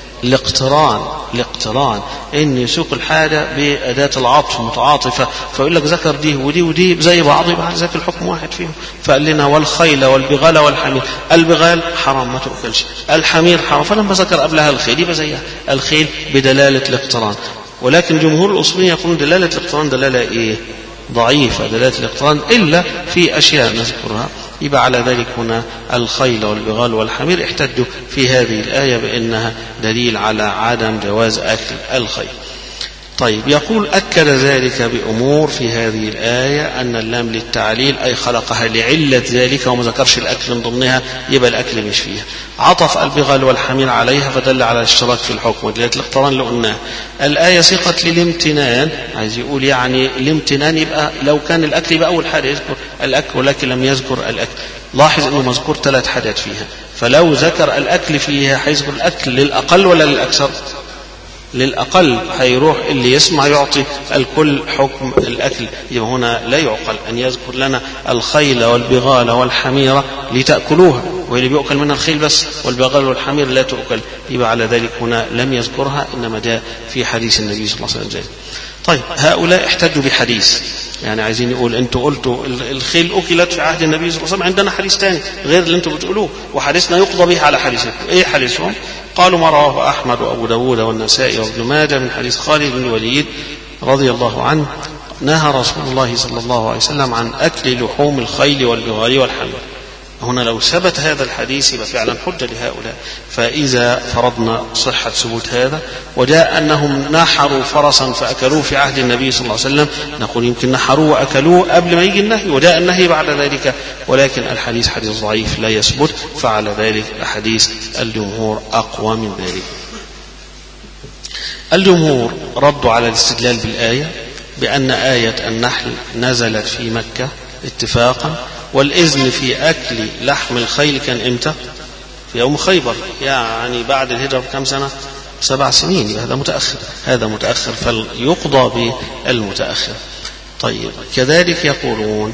الاقتران، إن يسوق الحاجة بأداة العطف متعاطفة، فيقول لك ذكر دي ودي ودي زي بعض، يبقى ذاك الحكم واحد فيهم. فقال لنا والخيل والبغال والحمير. البغال حرام ما تؤكلش، الحمير حرام، فلما ذكر قبلها الخيل يبقى زيها الخيل بدلالة الاقتران. ولكن جمهور الأصوليين يقولون دلالة الاقتران دلالة إيه؟ ضعيفة دلالة الاقتران إلا في أشياء نذكرها. يبقى على ذلك هنا الخيل والبغال والحمير احتجوا في هذه الآية بأنها دليل على عدم جواز أكل الخيل. طيب، يقول أكد ذلك بأمور في هذه الآية أن اللام للتعليل، أي خلقها لعلة ذلك، وما ذكرش الأكل من ضمنها، يبقى الأكل مش فيها. عطف البغال والحمير عليها فدل على الاشتراك في الحكم ودلالة الاقتران اللي قلناه. الآية صيغة للامتنان، عايز يقول يعني الامتنان، يبقى لو كان الأكل يبقى أول حاجة يذكر الأكل، ولكن لم يذكر الأكل. لاحظ أنه مذكور 3 حاجات فيها، فلو ذكر الأكل فيها هيذكر الأكل للأقل ولا للأكثر؟ للأقل، هيروح اللي يسمع يعطي الكل حكم الأكل. يبقى هنا لا يعقل أن يذكر لنا الخيل والبغال والحمير لتأكلوها، واللي بيأكل منها الخيل بس، والبغال والحمير لا تؤكل. يبقى على ذلك هنا لم يذكرها، إنما جاء في حديث النبي صلى الله عليه وسلم. طيب، هؤلاء احتجوا بحديث، يعني عايزين يقول انتوا قلتوا الخيل أكلت في عهد النبي صلى الله عليه وسلم، عندنا حديث تاني غير اللي انتوا بتقولوه، وحديثنا يقضى به على حديثكم. ايه حديثهم؟ قالوا ما رواه أحمد وأبو داود والنسائي وابن ماجه من حديث خالد بن الوليد رضي الله عنه، نهى رسول الله صلى الله عليه وسلم عن أكل لحوم الخيل والبغال والحمير. هنا لو ثبت هذا الحديث يبقى فعلا حجة لهؤلاء. فإذا فرضنا صحة ثبوت هذا، وجاء أنهم نحروا فرسا فأكلوه في عهد النبي صلى الله عليه وسلم، نقول يمكن نحروه وأكلوه قبل ما يجي النهي، وجاء النهي بعد ذلك، ولكن الحديث حديث ضعيف لا يثبت، فعلى ذلك أحاديث الجمهور أقوى من ذلك. الجمهور ردوا على الاستدلال بالآية بأن آية النحل نزلت في مكة اتفاقا، والإذن في أكل لحم الخيل كان إمتى؟ في يوم خيبر، يعني بعد الهجرة بكم سنة؟ 7 سنين. هذا متأخر فيقضى بالمتأخر. طيب، كذلك يقولون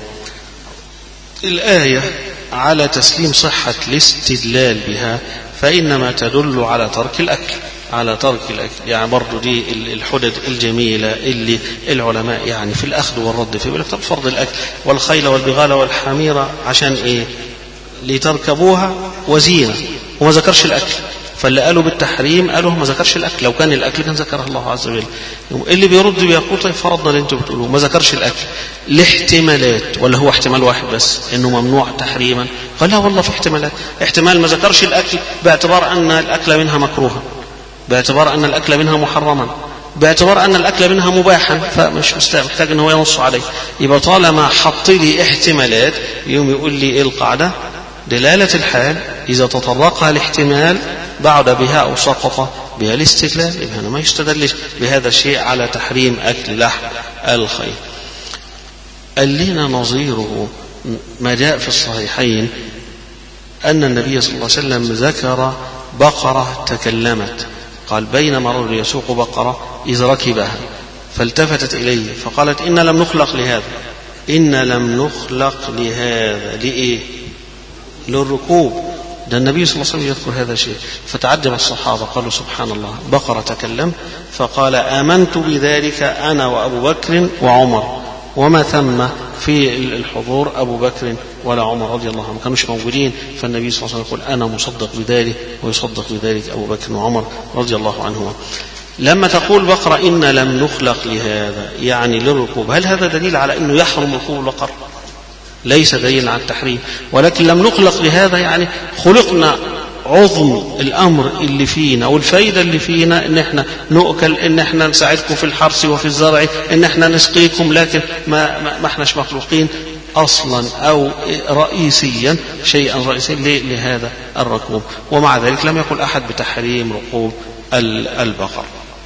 الآية على تسليم صحة الاستدلال بها، فإنما تدل على ترك الأكل، يعني برضو دي الحجج الجميلة اللي العلماء يعني في الأخذ والرد في بالك. طب فرض الأكل والخيل والبغال والحمير عشان إيه؟ لتركبوها وزينة، وما ذكرش الأكل. فاللي قالوا بالتحريم قالوا ما ذكرش الأكل، لو كان الأكل كان ذكره الله عز وجل. اللي بيرد بيقول طيب فرضنا اللي انتم بتقولوه، ما ذكرش الأكل لاحتمالات، ولا هو احتمال واحد بس إنه ممنوع تحريما؟ قال لا والله في احتمالات. احتمال ما ذكرش الأكل باعتبار أن الأكل منها مكروها، باعتبار أن الأكل منها محرما، باعتبار أن الأكل منها مباحا، فمش محتاج أنه ينص عليه. يبقى طالما حط لي احتمالات يوم يقول لي إيه القاعدة؟ دلالة الحال إذا تطرقها الاحتمال بعد بها أو سقط بها الاستدلال، يبقى أنا ما يستدلش بهذا الشيء على تحريم أكل لحم الخيل. قال لنا نظيره ما جاء في الصحيحين أن النبي صلى الله عليه وسلم ذكر بقرة تكلمت، قال بينما رجل يسوق بقرة إذ ركبها فالتفتت إليه فقالت إن لم نخلق لهذا، إن لم نخلق لهذا. لإيه؟ للركوب. ده النبي صلى الله عليه وسلم يذكر هذا الشيء. فتعجب الصحابة قالوا سبحان الله، بقرة تكلم؟ فقال آمنت بذلك أنا وأبو بكر وعمر، وما ثم في الحضور أبو بكر ولا عمر رضي الله عنهم، ما كانوش موجودين. فالنبي صلى الله عليه وسلم يقول أنا مصدق بذلك ويصدق بذلك أبو بكر وعمر رضي الله عنهما. لما تقول بقرة إن لم نخلق لهذا يعني للركوب، هل هذا دليل على أنه يحرم ركوب البقر؟ ليس دليل على التحريم، ولكن لم نخلق لهذا يعني خلقنا عظم الأمر اللي فينا والفايدة اللي فينا إن احنا نؤكل، إن احنا نساعدكم في الحرث وفي الزرع، إن احنا نسقيكم، لكن ما احناش مخلوقين أصلا أو رئيسيا شيئا رئيسيا لهذا الركوب. ومع ذلك لم يقل أحد بتحريم ركوب البقر.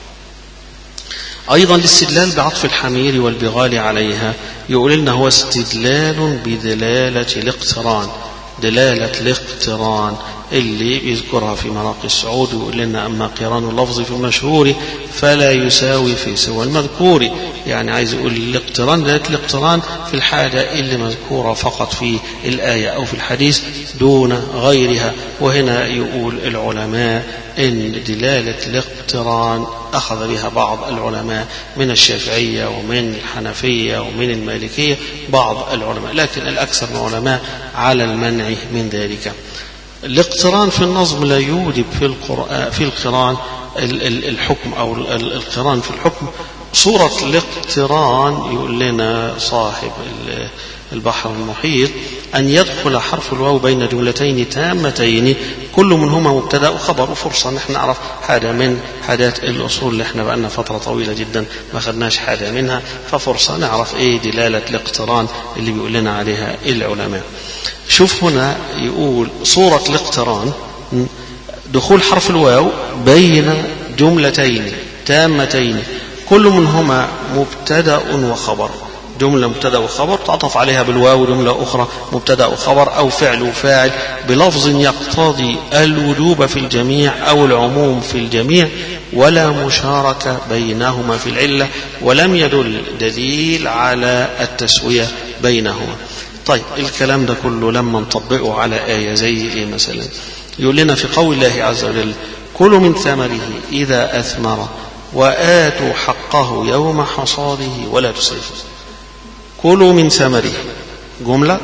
أيضا الاستدلال بعطف الحمير والبغال عليها يقول لنا هو استدلال بدلالة الاقتران، دلالة الاقتران اللي بيذكرها في مراقي السعود ويقول لنا أما قران اللفظ في المشهور فلا يساوي في سوى المذكور. يعني عايز يقول الاقتران دلالة الاقتران في الحاجة اللي مذكورة فقط في الآية أو في الحديث دون غيرها. وهنا يقول العلماء إن دلالة الاقتران أخذ بها بعض العلماء من الشافعية ومن الحنفية ومن المالكية بعض العلماء، لكن الأكثر من العلماء على المنع من ذلك. الاقتران في النظم لا يوجب في القرآن في القران الحكم أو القران في الحكم. صورة الاقتران يقول لنا صاحب البحر المحيط أن يدخل حرف الواو بين جملتين تامتين كل منهما مبتدأ وخبر، وفرصة نحن نعرف حاجة من حاجات الأصول اللي احنا بقالنا فترة طويلة جدا ما خدناش حاجة منها، ففرصة نعرف ايه دلالة الاقتران اللي بيقول لنا عليها العلماء. شوف هنا يقول صورة الاقتران دخول حرف الواو بين جملتين تامتين كل منهما مبتدأ وخبر، جملة مبتدأ وخبر تعطف عليها بالواو جملة أخرى مبتدأ وخبر أو فعل وفاعل بلفظ يقتضي الوجوب في الجميع أو العموم في الجميع ولا مشاركة بينهما في العلة، ولم يدل دليل على التسوية بينهما. طيب الكلام ده كله لما نطبقه على آية زي إيه مثلا؟ يقول لنا في قول الله عز وجل كلوا من ثمره إذا أثمر وآتوا حقه يوم حصاده ولا تسرفوا. كلوا من ثمره جملة،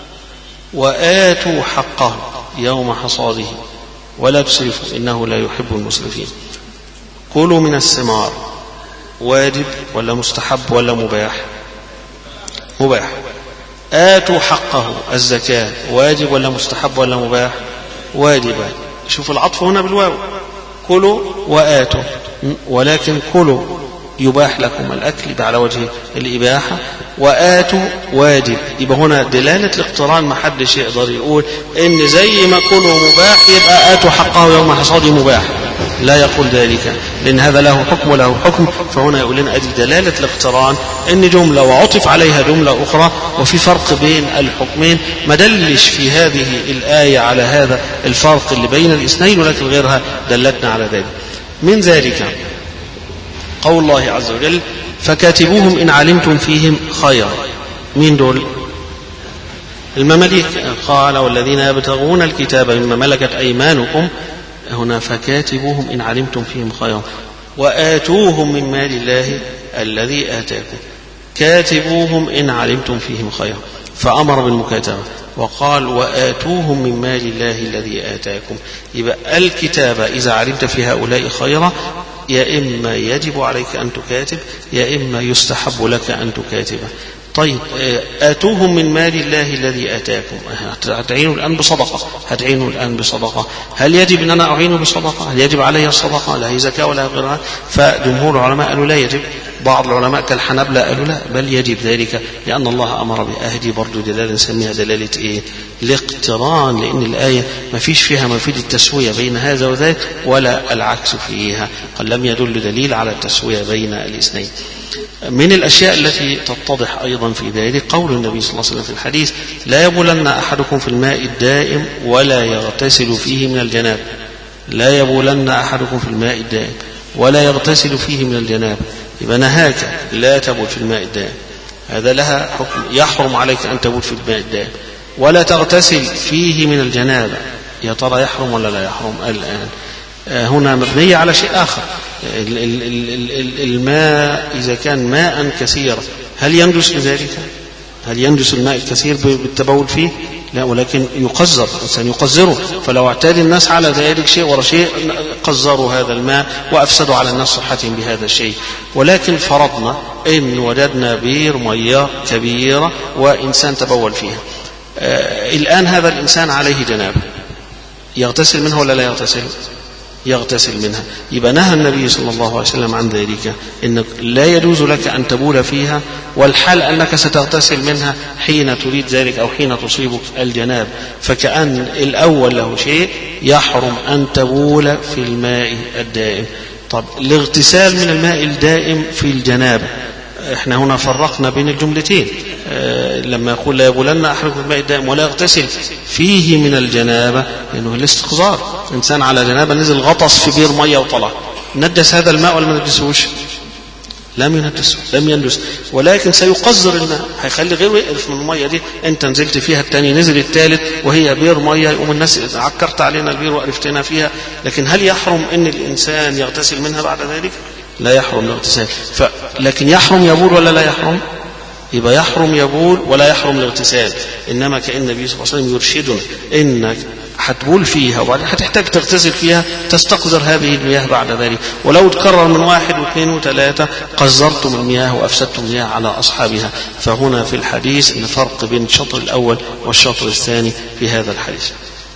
وآتوا حقه يوم حصاده ولا تسرفوا إنه لا يحب المسرفين. كلوا من الثمار واجب ولا مستحب ولا مباح؟ مباح. آتوا حقه الزكاة واجب ولا مستحب ولا مباح؟ واجبا. شوف العطف هنا بالواو، كلوا وآتوا، ولكن كلوا يباح لكم الأكل على وجه الإباحة، وآتوا واجب. يبقى هنا دلالة الاقتران ما حدش يقدر يقول إن زي ما كلوا مباح يبقى آتوا حقه يوم حصاده مباح، لا يقول ذلك، لأن هذا له حكم وله حكم. فهنا يقول لنا أدي دلالة الاقتران إن جملة وعطف عليها جملة أخرى وفي فرق بين الحكمين، ما دلش في هذه الآية على هذا الفرق اللي بين الاثنين، ولكن غيرها دلتنا على ذلك. من ذلك قول الله عز وجل فكاتبوهم إن علمتم فيهم خيرا. مين دول؟ المماليك. قال والذين يبتغون الكتاب مما ملكت أيمانكم، هنا فكاتبوهم إن علمتم فيهم خيرا وآتوهم من مال الله الذي آتاكم. كاتبوهم إن علمتم فيهم خيرا، فأمر بالمكاتبة وقال وآتوهم من مال الله الذي آتاكم. يبقى الكتابة إذا علمت في هؤلاء خيرا يا إما يجب عليك أن تكاتب يا إما يستحب لك أن تكاتبه. طيب آتوهم من مال الله الذي آتاكم، هتعينوا الآن بصدقة، هتعينوا الآن بصدقة، هل يجب أن أنا أعينه بصدقة؟ هل يجب علي الصدقة؟ لا هي زكاة ولا غيرها. فجمهور العلماء قالوا لا يجب، بعض العلماء كالحنابلة قالوا لا بل يجب ذلك، لأن الله أمر بأهدي برضو دلالة نسميها دلالة إيه؟ الاقتران، لأن الآية ما فيش فيها مفيد التسوية بين هذا وذاك ولا العكس فيها، قال لم يدل دليل على التسوية بين الاثنين. من الأشياء التي تتضح أيضا في ذلك قول النبي صلى الله عليه وسلم في الحديث: لا يبولن أحدكم في الماء الدائم ولا يغتسل فيه من الجنابة. لا يبولن أحدكم في الماء الدائم ولا يغتسل فيه من الجنابة، يبقى نهاك لا تبول في الماء الدائم، هذا لها حكم، يحرم عليك أن تبول في الماء الدائم. ولا تغتسل فيه من الجنابة، يا ترى يحرم ولا لا يحرم؟ الآن هنا مبنية على شيء آخر. الماء إذا كان ماء كثيرا هل ينجس بذلك؟ هل ينجس الماء الكثير بالتبول فيه؟ لا، ولكن يقذر، الإنسان يقذره، فلو اعتاد الناس على ذلك شيء ورا شيء قذروا هذا الماء وأفسدوا على الناس صحتهم بهذا الشيء. ولكن فرضنا إن وجدنا بير مياه كبيرة وإنسان تبول فيها، الآن هذا الإنسان عليه جنابة، يغتسل منها ولا لا يغتسل؟ يغتسل منها. يبقى نهى النبي صلى الله عليه وسلم عن ذلك، إنك لا يجوز لك أن تبول فيها، والحال أنك ستغتسل منها حين تريد ذلك أو حين تصيبك الجناب، فكأن الأول له شيء، يحرم أن تبول في الماء الدائم. طب الاغتسال من الماء الدائم في الجنابة، احنا هنا فرقنا بين الجملتين، لما يقول لا يبولن أحدكم في الماء الدائم ولا يغتسل فيه من الجنابة، لأنه الاستقذار، إنسان على جنابة نزل غطس في بير مية وطلع، ندس هذا الماء ولا ما ندسوش؟ لم يندس، لم يندس، ولكن سيقذر الماء، هيخلي غيره يقرف من المية دي. انت نزلت فيها، الثاني نزل، الثالث وهي بير مية، يقوم الناس عكرت علينا البير وقرفتنا فيها. لكن هل يحرم ان الانسان يغتسل منها بعد ذلك؟ لا يحرم الاغتسال. لكن يحرم يبول ولا لا يحرم؟ يبقى يحرم يبول ولا يحرم الاغتسال. انما كأن النبي صلى الله عليه وسلم يرشدنا انك هتبول فيها وبعدين هتحتاج تغتسل فيها، تستقذر هذه المياه بعد ذلك، ولو تكرر من 1 و2 و3 قذرتم المياه وأفسدتم المياه على أصحابها. فهنا في الحديث إن فرق بين الشطر الأول والشطر الثاني في هذا الحديث.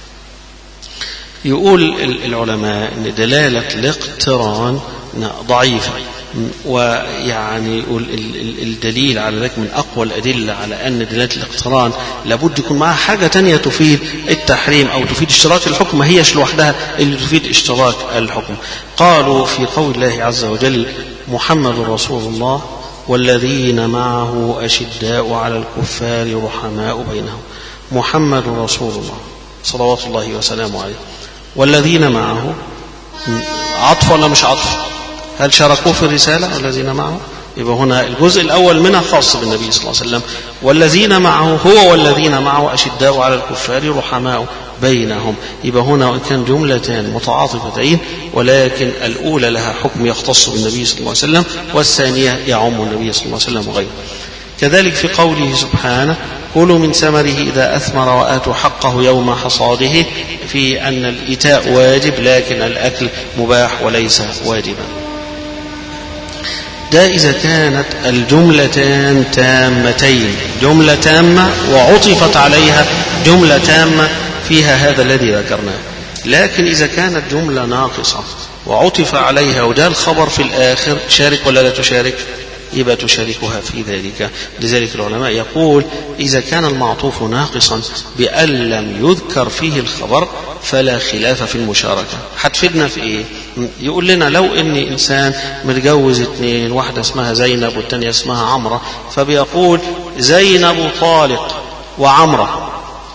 يقول العلماء أن دلالة الاقتران ضعيفة، ويعني يقول الدليل على ذلك من أقوى الأدلة على أن دلالة الاقتران لابد يكون معها حاجة تانية تفيد التحريم أو تفيد اشتراك الحكم، ما هيش لوحدها اللي تفيد اشتراك الحكم. قالوا في قول الله عز وجل: محمد رسول الله والذين معه أشداء على الكفار رحماء بينهم. محمد رسول الله صلوات الله وسلامه عليه، والذين معه عطف ولا مش عطف؟ هل شاركوا في الرسالة الذين معه؟ يبقى هنا الجزء الأول منها خاص بالنبي صلى الله عليه وسلم، والذين معه هو والذين معه أشداء على الكفار رحماء بينهم. يبقى هنا وإن كان جملتان متعاطفتين، ولكن الأولى لها حكم يختص بالنبي صلى الله عليه وسلم، والثانية يعم النبي صلى الله عليه وسلم وغيره. كذلك في قوله سبحانه: كلوا من ثمره إذا أثمر وآتوا حقه يوم حصاده، في أن الإيتاء واجب لكن الأكل مباح وليس واجبا. ده إذا كانت الجملتان تامتين، جملة تامة وعطفت عليها جملة تامة فيها هذا الذي ذكرناه. لكن إذا كانت جملة ناقصة وعطف عليها وجاء الخبر في الآخر، تشارك ولا لا تشارك؟ يبقى تشاركها في ذلك. لذلك العلماء يقول: إذا كان المعطوف ناقصا بأن لم يذكر فيه الخبر فلا خلاف في المشاركة. هتفيدنا في إيه؟ يقول لنا لو إن إنسان متجوز 2، واحدة اسمها زينب والتانية اسمها عمرة، فبيقول زينب طالق وعمرة،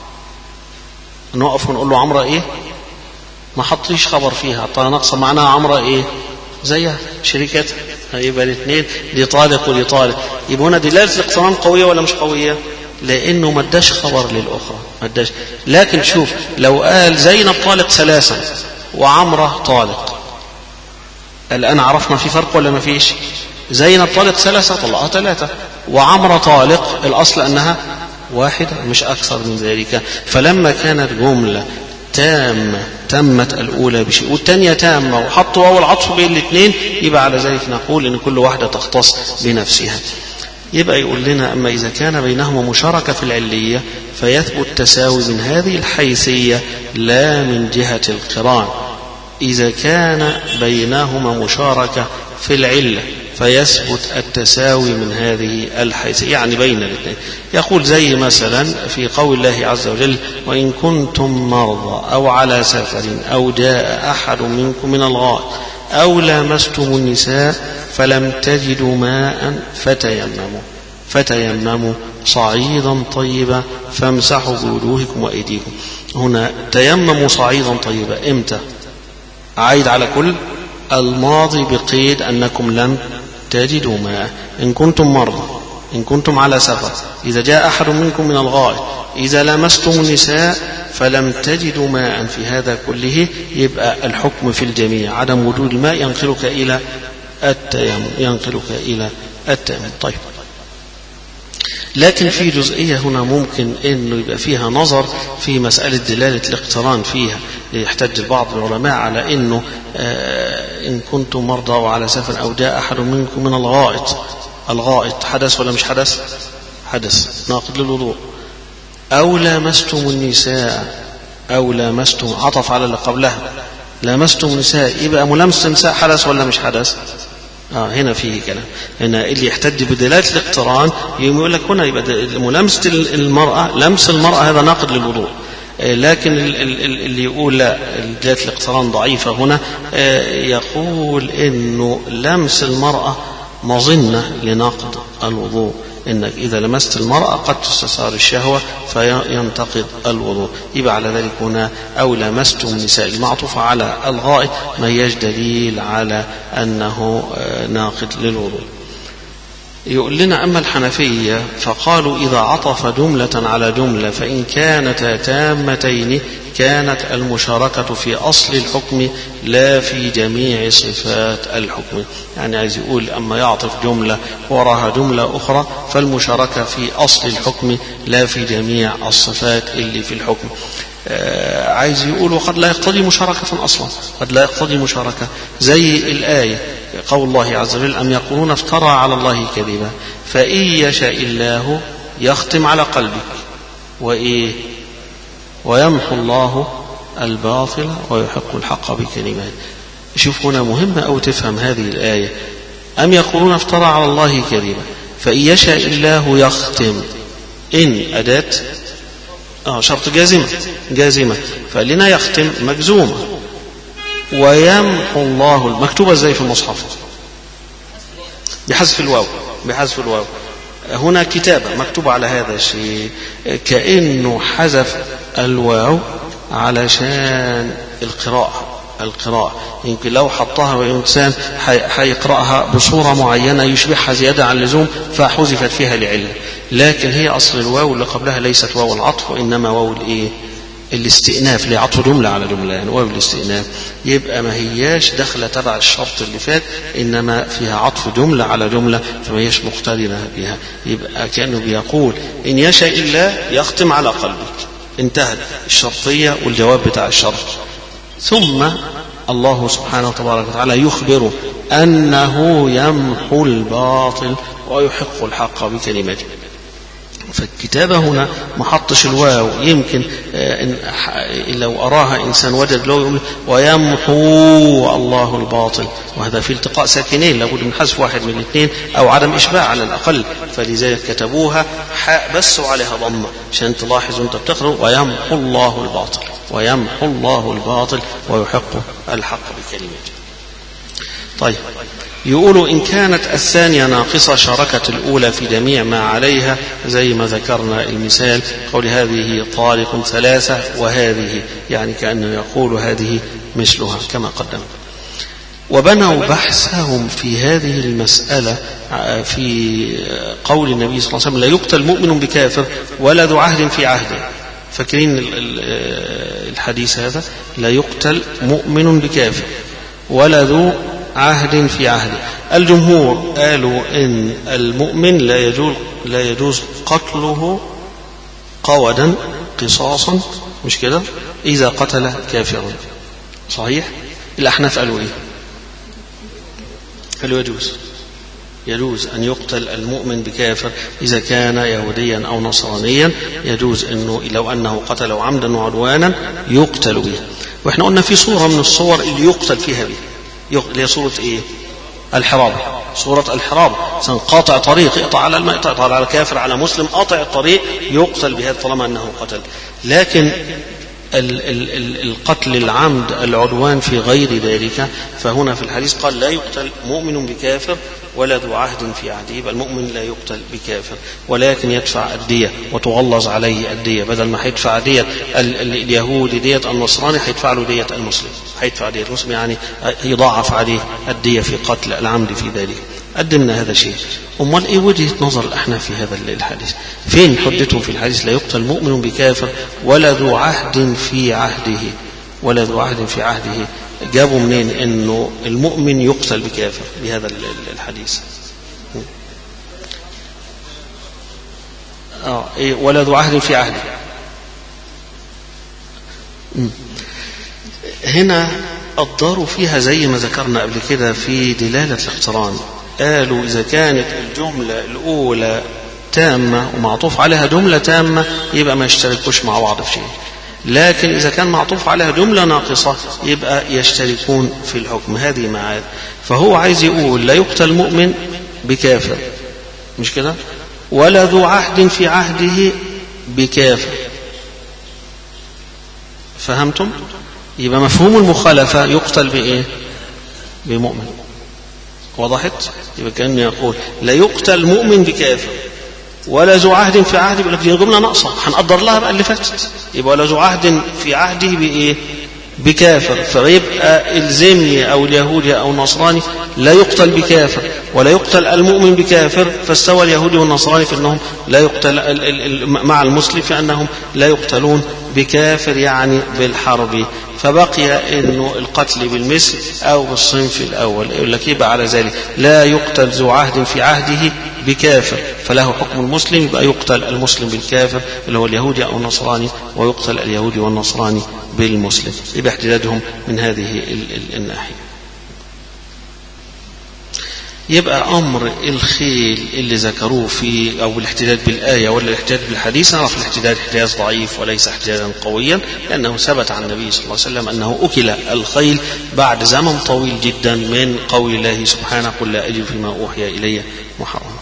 نقف ونقول له عمرة إيه؟ ما حطيش خبر فيها، حطها ناقصة، معناها عمرة إيه؟ زيها شريكتها. يبقى الاثنين دي طالق ودي طالق. يبقى هنا دلالة الاقتران قوية ولا مش قوية؟ لأنه ما اداش خبر للأخرى، ما اداش. لكن شوف، لو قال زينب طالق 3 وعمرة طالق، الآن عرفنا في فرق ولا ما فيش؟ زينب طالق 3 طلقها 3، وعمرة طالق الأصل أنها 1 مش أكثر من ذلك. فلما كانت جملة تامة تمت الأولى بشيء والثانية تامة وحطوا أول عطف بين الاثنين، يبقى على ذلك نقول إن كل واحدة تختص بنفسها. يبقى يقول لنا أما إذا كان بينهما مشاركة في العلية فيثبت تساوي من هذه الحيثية لا من جهة القران. إذا كان بينهما مشاركة في العلة فيثبت التساوي من هذه الحيثية، يعني بين الاثنين. يقول زي مثلا في قول الله عز وجل: وإن كنتم مرضى أو على سفر أو جاء أحد منكم من الغائط أو لامستم النساء فلم تجدوا ماء فتيمموا صعيدا طيبا فامسحوا بوجوهكم وأيديكم. هنا تيمموا صعيدا طيبا إمتى؟ عايد على كل الماضي بقيد أنكم لم تجدوا ماء. إن كنتم مرضى، إن كنتم على سفر، إذا جاء أحد منكم من الغائط، إذا لامستم النساء فلم تجدوا ماء، في هذا كله يبقى الحكم في الجميع عدم وجود الماء ينقلك إلى التيمم. طيب، لكن في جزئية هنا ممكن أنه يبقى فيها نظر في مسألة دلالة الاقتران فيها. يحتج بعض العلماء على أنه إن كنتم مرضى وعلى سفر أو جاء أحد منكم من الغائط حدث ولا مش حدث؟ حدث ناقض للوضوء. أو لامستم النساء، أو لامستم عطف على اللي قبلها، لامستم النساء، يبقى ملامسة النساء حدث ولا مش حدث؟ هنا فيه كلام. هنا اللي يحتج بدلالة الاقتران يقول لك هنا يبقى ملامسة المرأة، لمس المرأة هذا ناقض للوضوء. لكن اللي يقول لا دلالة الاقتران ضعيفة هنا يقول إنه لمس المرأة مظنة لنقض الوضوء، إنك إذا لمست المرأة قد تستثار الشهوة فينتقض الوضوء. يبقى على ذلك هنا أو لمستم النساء المعطوفة على الغائط ما هيش دليل على أنه ناقض للوضوء. يقول لنا أما الحنفية فقالوا إذا عطف جملة على جملة فإن كانتا تامتين كانت المشاركة في أصل الحكم لا في جميع صفات الحكم. يعني عايز يقول أما يعطف جملة وراها جملة أخرى فالمشاركة في أصل الحكم لا في جميع الصفات اللي في الحكم. عايز يقول وقد لا يقتضي مشاركة أصلا، قد لا يقتضي مشاركة، زي الآية قول الله عز وجل: أم يقولون افترى على الله كذبا فإن يشاء الله يختم على قلبك ويمحو الله الباطل ويحق الحق بكلماته. شوف هنا مهمة أو تفهم هذه الآية. أم يقولون افترى على الله كذبا فإن يشاء الله يختم، إن أداة شرط جازمة فقال لنا يختم مجزومة، ويمحو الله مكتوبة ازاي في المصحف؟ بحذف الواو. هنا كتابة مكتوبة على هذا الشيء كأنه حذف الواو علشان القراءة. يمكن لو حطها وإنسان حيقرأها بصورة معينة يشبهها زيادة عن اللزوم فحذفت فيها لعلة، لكن هي أصل الواو اللي قبلها ليست واو العطف وإنما واو الاستئناف، لعطف جملة على جملة، يعني واو الاستئناف. يبقى ما هياش دخلة تبع الشرط اللي فات، إنما فيها عطف جملة على جملة فما هياش مقترنة بها. يبقى كأنه بيقول إن يشاء الله يختم على قلبك، انتهت الشرطية والجواب بتاع الشرط. ثم الله سبحانه وتبارك وتعالى يخبر أنه يمحو الباطل ويحق الحق بكلمته. فالكتابة هنا محطش الواو، يمكن لو أراها إنسان وجد له يقول ويمحو الله الباطل، وهذا في التقاء ساكنين لابد من حذف واحد من الاثنين أو عدم إشباع على الأقل، فلذلك كتبوها حاء بس وعليها ضمة عشان تلاحظوا أنت بتقرأ ويمحو الله الباطل، ويمحو الله الباطل ويحق الحق بكلمته. طيب، يقولوا إن كانت الثانية ناقصة شاركت الأولى في جميع ما عليها، زي ما ذكرنا المثال قول هذه طالق ثلاثة وهذه، يعني كأنه يقول هذه مثلها كما قدم. وبنوا بحثهم في هذه المسألة في قول النبي صلى الله عليه وسلم: لا يقتل مؤمن بكافر ولا ذو عهد في عهده. فاكرين الحديث هذا؟ لا يقتل مؤمن بكافر ولا ذو عهد في عهده. الجمهور قالوا إن المؤمن لا يجوز قتله قودا قصاصا، مش كده؟ إذا قتل كافرا. صحيح؟ الأحناف قالوا إيه؟ قالوا يجوز. يجوز أن يقتل المؤمن بكافر إذا كان يهوديا أو نصرانيا، يجوز أنه لو أنه قتله عمدا وعدوانا يقتل به. وإحنا قلنا في صورة من الصور اللي يقتل فيها به، اللي هي صورة إيه؟ الحراب. صورة الحراب قاطع طريق، يقطع على الماء، يقطع على كافر على مسلم، قاطع الطريق يقتل بهذا طالما أنه قتل. لكن القتل العمد العدوان في غير ذلك، فهنا في الحديث قال لا يقتل مؤمن بكافر ولا ذو عهد في عهده، يبقى المؤمن لا يقتل بكافر ولكن يدفع الدية وتغلظ عليه الدية، بدل ما هيدفع دية اليهودي دية النصراني هيدفع له دية المسلم، هيدفع دية المسلم، يعني يضاعف عليه الدية في قتل العمد في ذلك. قدمنا هذا شيء. أمال إيه وجهة نظر الأحناف في هذا الحديث؟ فين حجتهم في الحديث لا يقتل مؤمن بكافر ولا ذو عهد في عهده؟ ولا ذو عهد في عهده جابوا منين إنه المؤمن يقتل بكافر بهذا الحديث؟ إيه ولا ذو عهد في عهده؟ هنا أضروا فيها زي ما ذكرنا قبل كده في دلالة الاقتران. قالوا إذا كانت الجملة الأولى تامة ومعطوف عليها جملة تامة يبقى ما يشتركوش مع بعض في شيء، لكن إذا كان معطوف عليها جملة ناقصة يبقى يشتركون في الحكم. هذه معاد. فهو عايز يقول لا يقتل مؤمن بكافر، مش كده؟ ولا ذو عهد في عهده بكافر. فهمتم؟ يبقى مفهوم المخالفة يقتل بإيه؟ بمؤمن. وضحت؟ يبقى كأنه يقول لا يقتل مؤمن بكافر ولا ذو عهد في عهده، يقول لك دي جملة ناقصة هنقدر لها بقى اللي فاتت، يبقى ولا ذو عهد في عهده بإيه؟ بكافر. فيبقى الزمي أو اليهودي أو النصراني لا يقتل بكافر ولا يقتل المؤمن بكافر، فاستوى اليهودي والنصراني في أنهم لا يقتل مع المسلم في أنهم لا يقتلون بكافر يعني بالحرب. فبقي انه القتل بالمثل او بالصنف الاول. يقول لك يبقى على ذلك لا يقتل ذو عهد في عهده بكافر فله حكم المسلم، يبقى يقتل المسلم بالكافر اللي هو اليهودي او النصراني، ويقتل اليهودي والنصراني بالمسلم. يبقى احتجاجهم من هذه الناحيه. يبقى أمر الخيل اللي ذكروه في أو الاحتجاج بالآية ولا الاحتجاج بالحديث، نعرف الاحتجاج احتجاج ضعيف وليس احتجاجا قويا، لأنه ثبت عن النبي صلى الله عليه وسلم أنه أكل الخيل بعد زمن طويل جدا من قول الله سبحانه قل لا أجد فيما أوحي إلي محرما.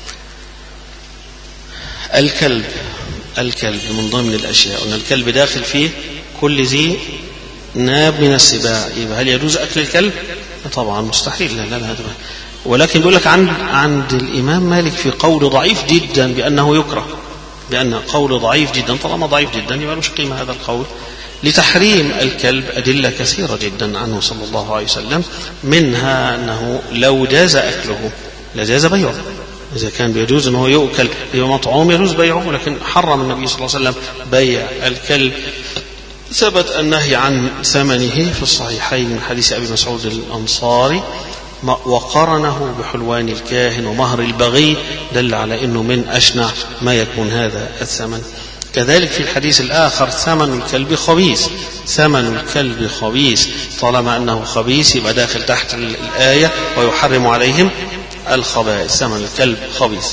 الكلب من ضمن الأشياء، أن الكلب داخل فيه كل ذي ناب من السباع. يبقى هل يجوز أكل الكلب؟ طبعا مستحيل، لا هذا. ولكن يقول لك عند الإمام مالك في قول ضعيف جدا بأنه يكره، بأن قول ضعيف جدا. طالما ضعيف جدا يبقى مش قيمة هذا القول. لتحريم الكلب أدلة كثيرة جدا عنه صلى الله عليه وسلم، منها أنه لو جاز أكله لجاز بيعه. إذا كان بيجوز أنه يؤكل يبقى مطعوم يجوز بيعه، لكن حرم النبي صلى الله عليه وسلم بيع الكلب. ثبت النهي عن ثمنه في الصحيحين من حديث أبي مسعود الأنصاري، وقرنه بحلوان الكاهن ومهر البغي، دل على أنه من أشنع ما يكون هذا الثمن. كذلك في الحديث الآخر ثمن الكلب خبيث، ثمن الكلب خبيث. طالما أنه خبيث يبقى داخل تحت الآية ويحرم عليهم الخبائث. ثمن الكلب خبيث.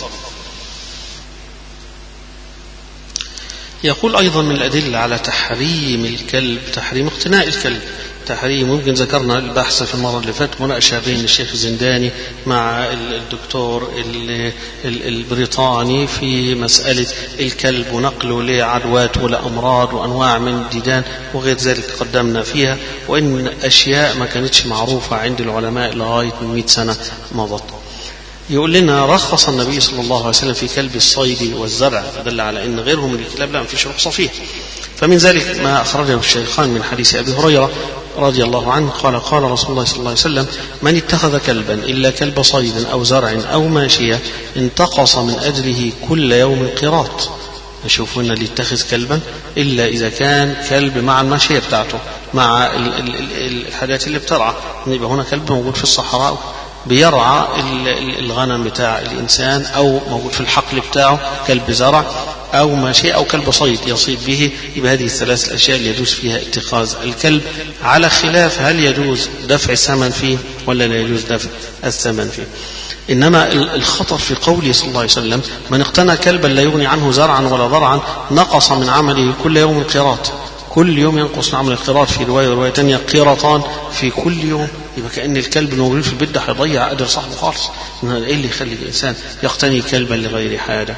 يقول أيضا من الأدلة على تحريم الكلب تحريم اقتناء الكلب. تحريم ممكن ذكرنا البحث في المرة اللي فاتت، مناقشة بين الشيخ الزنداني مع الدكتور البريطاني في مسألة الكلب ونقله لعدوات ولأمراض وأنواع من الديدان وغير ذلك قدمنا فيها، وإن أشياء ما كانتش معروفة عند العلماء لغاية من 100 سنة مضت. يقول لنا رخص النبي صلى الله عليه وسلم في كلب الصيد والزرع، فدل على أن غيرهم من الكلاب لا فيش رخصة فيه. فمن ذلك ما أخرجه الشيخان من حديث أبي هريرة رضي الله عنه قال قال رسول الله صلى الله عليه وسلم من اتخذ كلبا إلا كلب صيد أو زرع أو ماشية انتقص من أجله كل يوم قيراط. يشوفون اللي يتخذ كلبا إلا إذا كان كلب مع الماشية بتاعته، مع الحاجات اللي بترعى. يبقى هنا كلب موجود في الصحراء بيرعى الغنم بتاع الإنسان، أو موجود في الحقل بتاعه كلب زرع أو ماشية أو كلب صيد يصيد به. يبقى هذه الثلاث الأشياء اللي يجوز فيها اتخاذ الكلب، على خلاف هل يجوز دفع الثمن فيه ولا لا يجوز دفع الثمن فيه. إنما الخطر في قوله صلى الله عليه وسلم: من اقتنى كلبا لا يغني عنه زرعا ولا ضرعا نقص من عمله كل يوم قيراط. كل يوم ينقص من عمل القيراط، في رواية تانية قيراطان في كل يوم. يبقى كأن الكلب الموجود في البيت ده هيضيع أجر صاحبه خالص. إيه اللي يخلي الإنسان يقتني كلبا لغير حاجة؟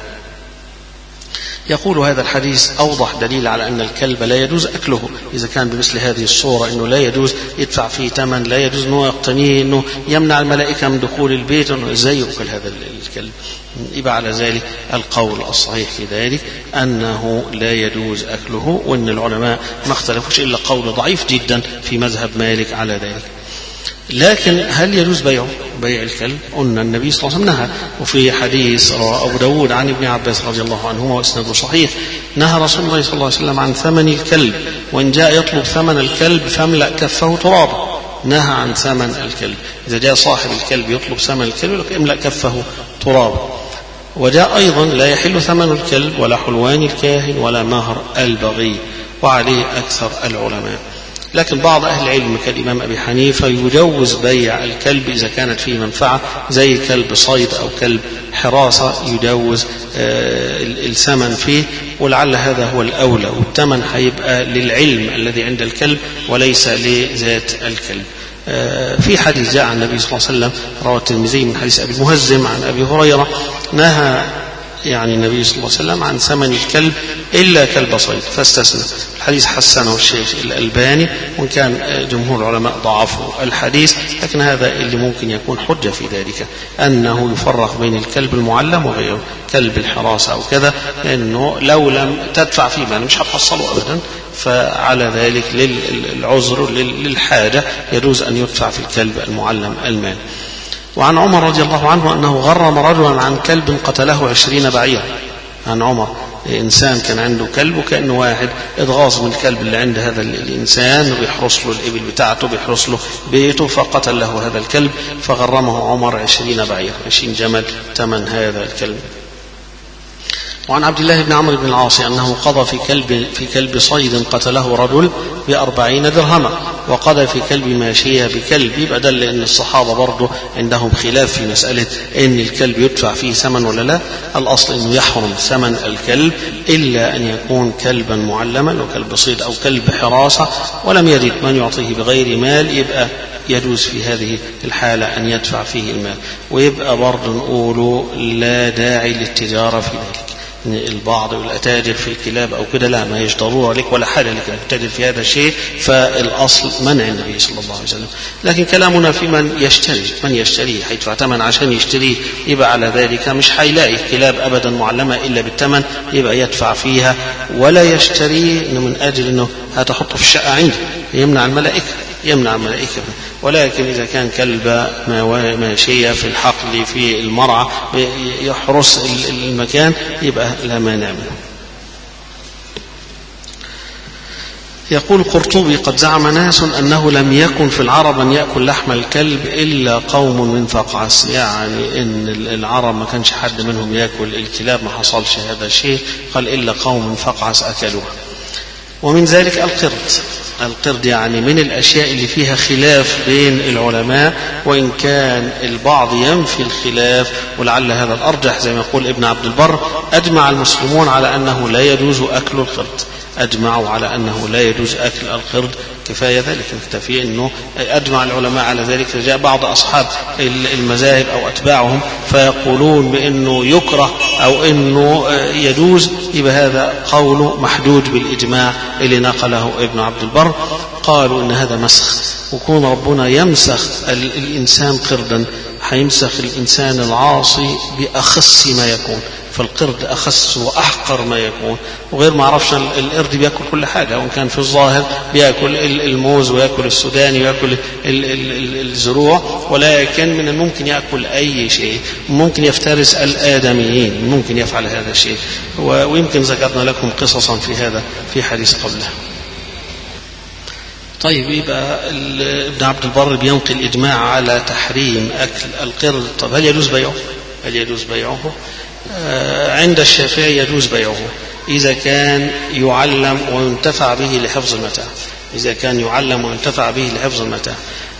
يقول هذا الحديث أوضح دليل على أن الكلب لا يجوز أكله إذا كان بمثل هذه الصورة، أنه لا يجوز يدفع فيه ثمن، لا يجوز أنه يقتنيه، أنه يمنع الملائكة من دخول البيت، أنه إزاي يأكل هذا الكلب. يبقى على ذلك القول الصحيح في ذلك أنه لا يجوز أكله، وأن العلماء ما اختلفوش إلا قول ضعيف جدا في مذهب مالك على ذلك. لكن هل يجوز بيع الكلب؟ قلنا النبي صلى الله عليه وسلم نهى، وفي حديث رواه أبو داود عن ابن عباس رضي الله عنهما وإسناده صحيح: نهى رسول الله صلى الله عليه وسلم عن ثمن الكلب، وإن جاء يطلب ثمن الكلب فاملأ كفه ترابا. نهى عن ثمن الكلب، إذا جاء صاحب الكلب يطلب ثمن الكلب املأ كفه ترابا. وجاء أيضا: لا يحل ثمن الكلب ولا حلوان الكاهن ولا مهر البغي، وعليه أكثر العلماء. لكن بعض أهل العلم كالإمام أبي حنيفة يجوز بيع الكلب إذا كانت فيه منفعة، زي كلب صيد أو كلب حراسة يجوز الثمن فيه، ولعل هذا هو الأولى، والثمن هيبقى للعلم الذي عند الكلب وليس لذات الكلب. في حديث جاء عن النبي صلى الله عليه وسلم رواه الترمذي من حديث أبي المهزم عن أبي هريرة، نهى النبي صلى الله عليه وسلم عن ثمن الكلب إلا كلب صيد فاستثنى. الحديث حسنه الشيخ الألباني، وإن كان جمهور العلماء ضعفوا الحديث، لكن هذا اللي ممكن يكون حجة في ذلك، أنه يفرق بين الكلب المعلم وغيره، كلب الحراسة أو كذا، لأنه لو لم تدفع فيه مال مش هتحصله أبدا، فعلى ذلك للعذر للحاجة يجوز أن يدفع في الكلب المعلم المال. وعن عمر رضي الله عنه أنه غرم رجلا عن كلب قتله 20 بعيرا. عن عمر إنسان كان عنده كلب، وكأنه واحد اتغاظ من الكلب اللي عند هذا الإنسان، وبيحرس له الإبل بتاعته، بيحرس له بيته، فقتل له هذا الكلب، فغرمه عمر 20 بعير، 20 جمل ثمن هذا الكلب. وعن عبد الله بن عمرو بن العاص أنه قضى في كلب صيد قتله رجل ب40 درهما، وقضى في كلب ماشية بكلب. يبقى دل أن الصحابة برضه عندهم خلاف في مسألة أن الكلب يدفع فيه ثمن ولا لا. الأصل أنه يحرم ثمن الكلب إلا أن يكون كلبا معلما وكلب صيد أو كلب حراسة، ولم يجد من يعطيه بغير مال، يبقى يجوز في هذه الحالة أن يدفع فيه المال. ويبقى برضه نقول لا داعي للتجارة في ذلك. البعض والأتاجر في الكلاب أو كده، لا، ما يش ضرورة لك ولا حاجة لك أن تتاجر في هذا الشيء، فالأصل منع النبي صلى الله عليه وسلم. لكن كلامنا في من يشتري هيدفع ثمن عشان يشتريه، يبقى على ذلك مش هيلاقي كلاب أبدا معلمة إلا بالثمن، يبقى يدفع فيها ولا يشتريه من أجل أنه هتحطه في الشقة عنده يمنع الملائكة. ولكن إذا كان كلب ماشية في الحقل في المرعى يحرس المكان، يبقى لا مانع منه. يقول القرطبي: قد زعم ناس أنه لم يكن في العرب أن يأكل لحم الكلب إلا قوم من فقعس، إن العرب ما كانش حد منهم يأكل الكلاب، ما حصلش هذا الشيء، قال إلا قوم من فقعس أكلوها. ومن ذلك القرد من الأشياء اللي فيها خلاف بين العلماء، وإن كان البعض ينفي الخلاف، ولعل هذا الأرجح زي ما يقول ابن عبد البر: أجمع المسلمون على أنه لا يجوز أكل القرد. أجمعوا على أنه لا يجوز أكل القرد، كفاية ذلك، نكتفي أنه أجمع العلماء على ذلك. فجاء بعض أصحاب المذاهب أو أتباعهم فيقولون بأنه يكره أو أنه يجوز، يبقى هذا قول محدود بالإجماع اللي نقله ابن عبد البر. قالوا إن هذا مسخ، وكون ربنا يمسخ الإنسان قردا هيمسخ الإنسان العاصي بأخص ما يكون، فالقرد أخص وأحقر ما يكون. وغير ما عرفش القرد بيأكل كل حاجة، وإن كان في الظاهر بيأكل الموز ويأكل السوداني ويأكل الزروع، ولكن من الممكن يأكل أي شيء، ممكن يفترس الآدميين، ممكن يفعل هذا الشيء. ويمكن ذكرنا لكم قصصا في هذا في حديث قبله. طيب، يبقى ابن عبد البر بينقل إجماع على تحريم أكل القرد. طب هل يجوز بيعه؟ عند الشافعي يجوز بيعه إذا كان يعلم وينتفع به لحفظ المتاع،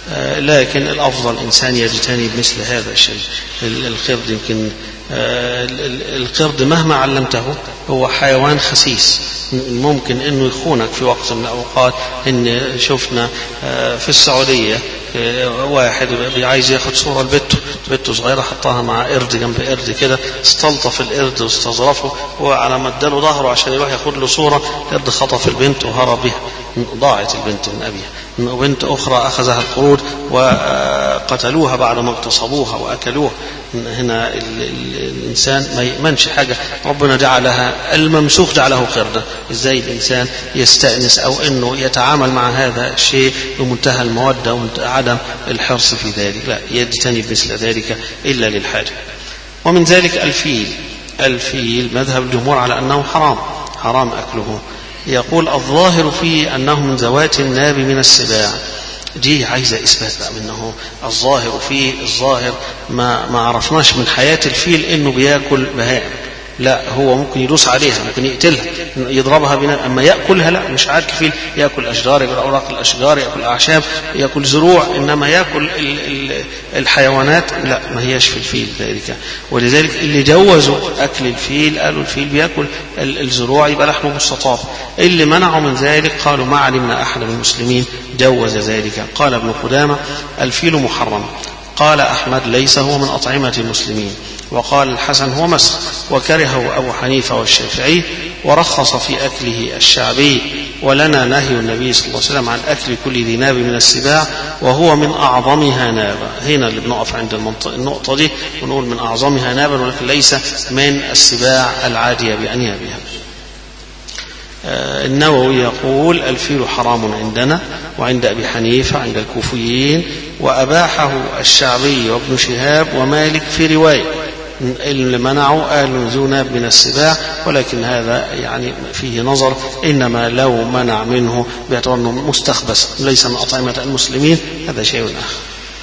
لكن الأفضل إنسان يجتنب مثل هذا الشيء. القرد يمكن القرد مهما علمته هو حيوان خسيس، ممكن أنه يخونك في وقت من الأوقات. إن شفنا في السعودية واحد عايز ياخد صورة لبنته صغيرة، حطها مع قرد جنب قرد كده، استلطف القرد واستظرفه، وعلى ما اداله ظهره عشان يروح ياخد له صورة، القرد خطف البنت وهرب بها، ضاعت البنت من أبيها. وبنت أخرى أخذها القرود وقتلوها بعد ما اغتصبوها وأكلوها. هنا الإنسان ما يأمنش حاجة ربنا جعلها، الممسوخ جعله قردا، إزاي الإنسان يستأنس أو أنه يتعامل مع هذا الشيء بمنتهى المودة وعدم الحرص في ذلك؟ لا، يجتنب مثل ذلك إلا للحاجة. ومن ذلك الفيل مذهب الجمهور على أنه حرام أكله. يقول الظاهر فيه أنه من ذوات الناب من السباع. دي عايزة إثبات بقى منه. الظاهر فيه، الظاهر ما عرفناش من حياة الفيل إنه بيأكل بهائم، لا، هو ممكن يدوس عليها، ممكن يقتلها، يضربها بنا. أما يأكلها لا، مش عاد كفيل يأكل أشجار، يأكل أوراق الأشجار، يأكل أعشاب، يأكل زروع. إنما يأكل الحيوانات لا، ما هيش في الفيل ذلك. ولذلك اللي جوزوا أكل الفيل قالوا الفيل بيأكل الزروع يبقى لحمه مستطاب. اللي منعوا من ذلك قالوا ما علمنا أحد من المسلمين جوز ذلك. قال ابن قدامة الفيل محرم. قال أحمد ليس هو من أطعمة المسلمين. وقال الحسن هو مسخ، وكرهه أبو حنيفة والشافعي، ورخص في أكله الشعبي. ولنا نهي النبي صلى الله عليه وسلم عن أكل كل ذي ناب من السباع، وهو من أعظمها نابا. هنا اللي بنقف عند النقطة دي ونقول من أعظمها نابا، ولكن ليس من السباع العادية بأنيابها. النووي يقول الفيل حرام عندنا وعند أبي حنيفة عند الكوفيين، وأباحه الشعبي وابن شهاب ومالك في رواية. اللي منعوا قالوا ذو ناب من السباع، ولكن هذا يعني فيه نظر، إنما لو منع منه باعتبار أنه مستخبث ليس من أطعمة المسلمين هذا شيء آخر.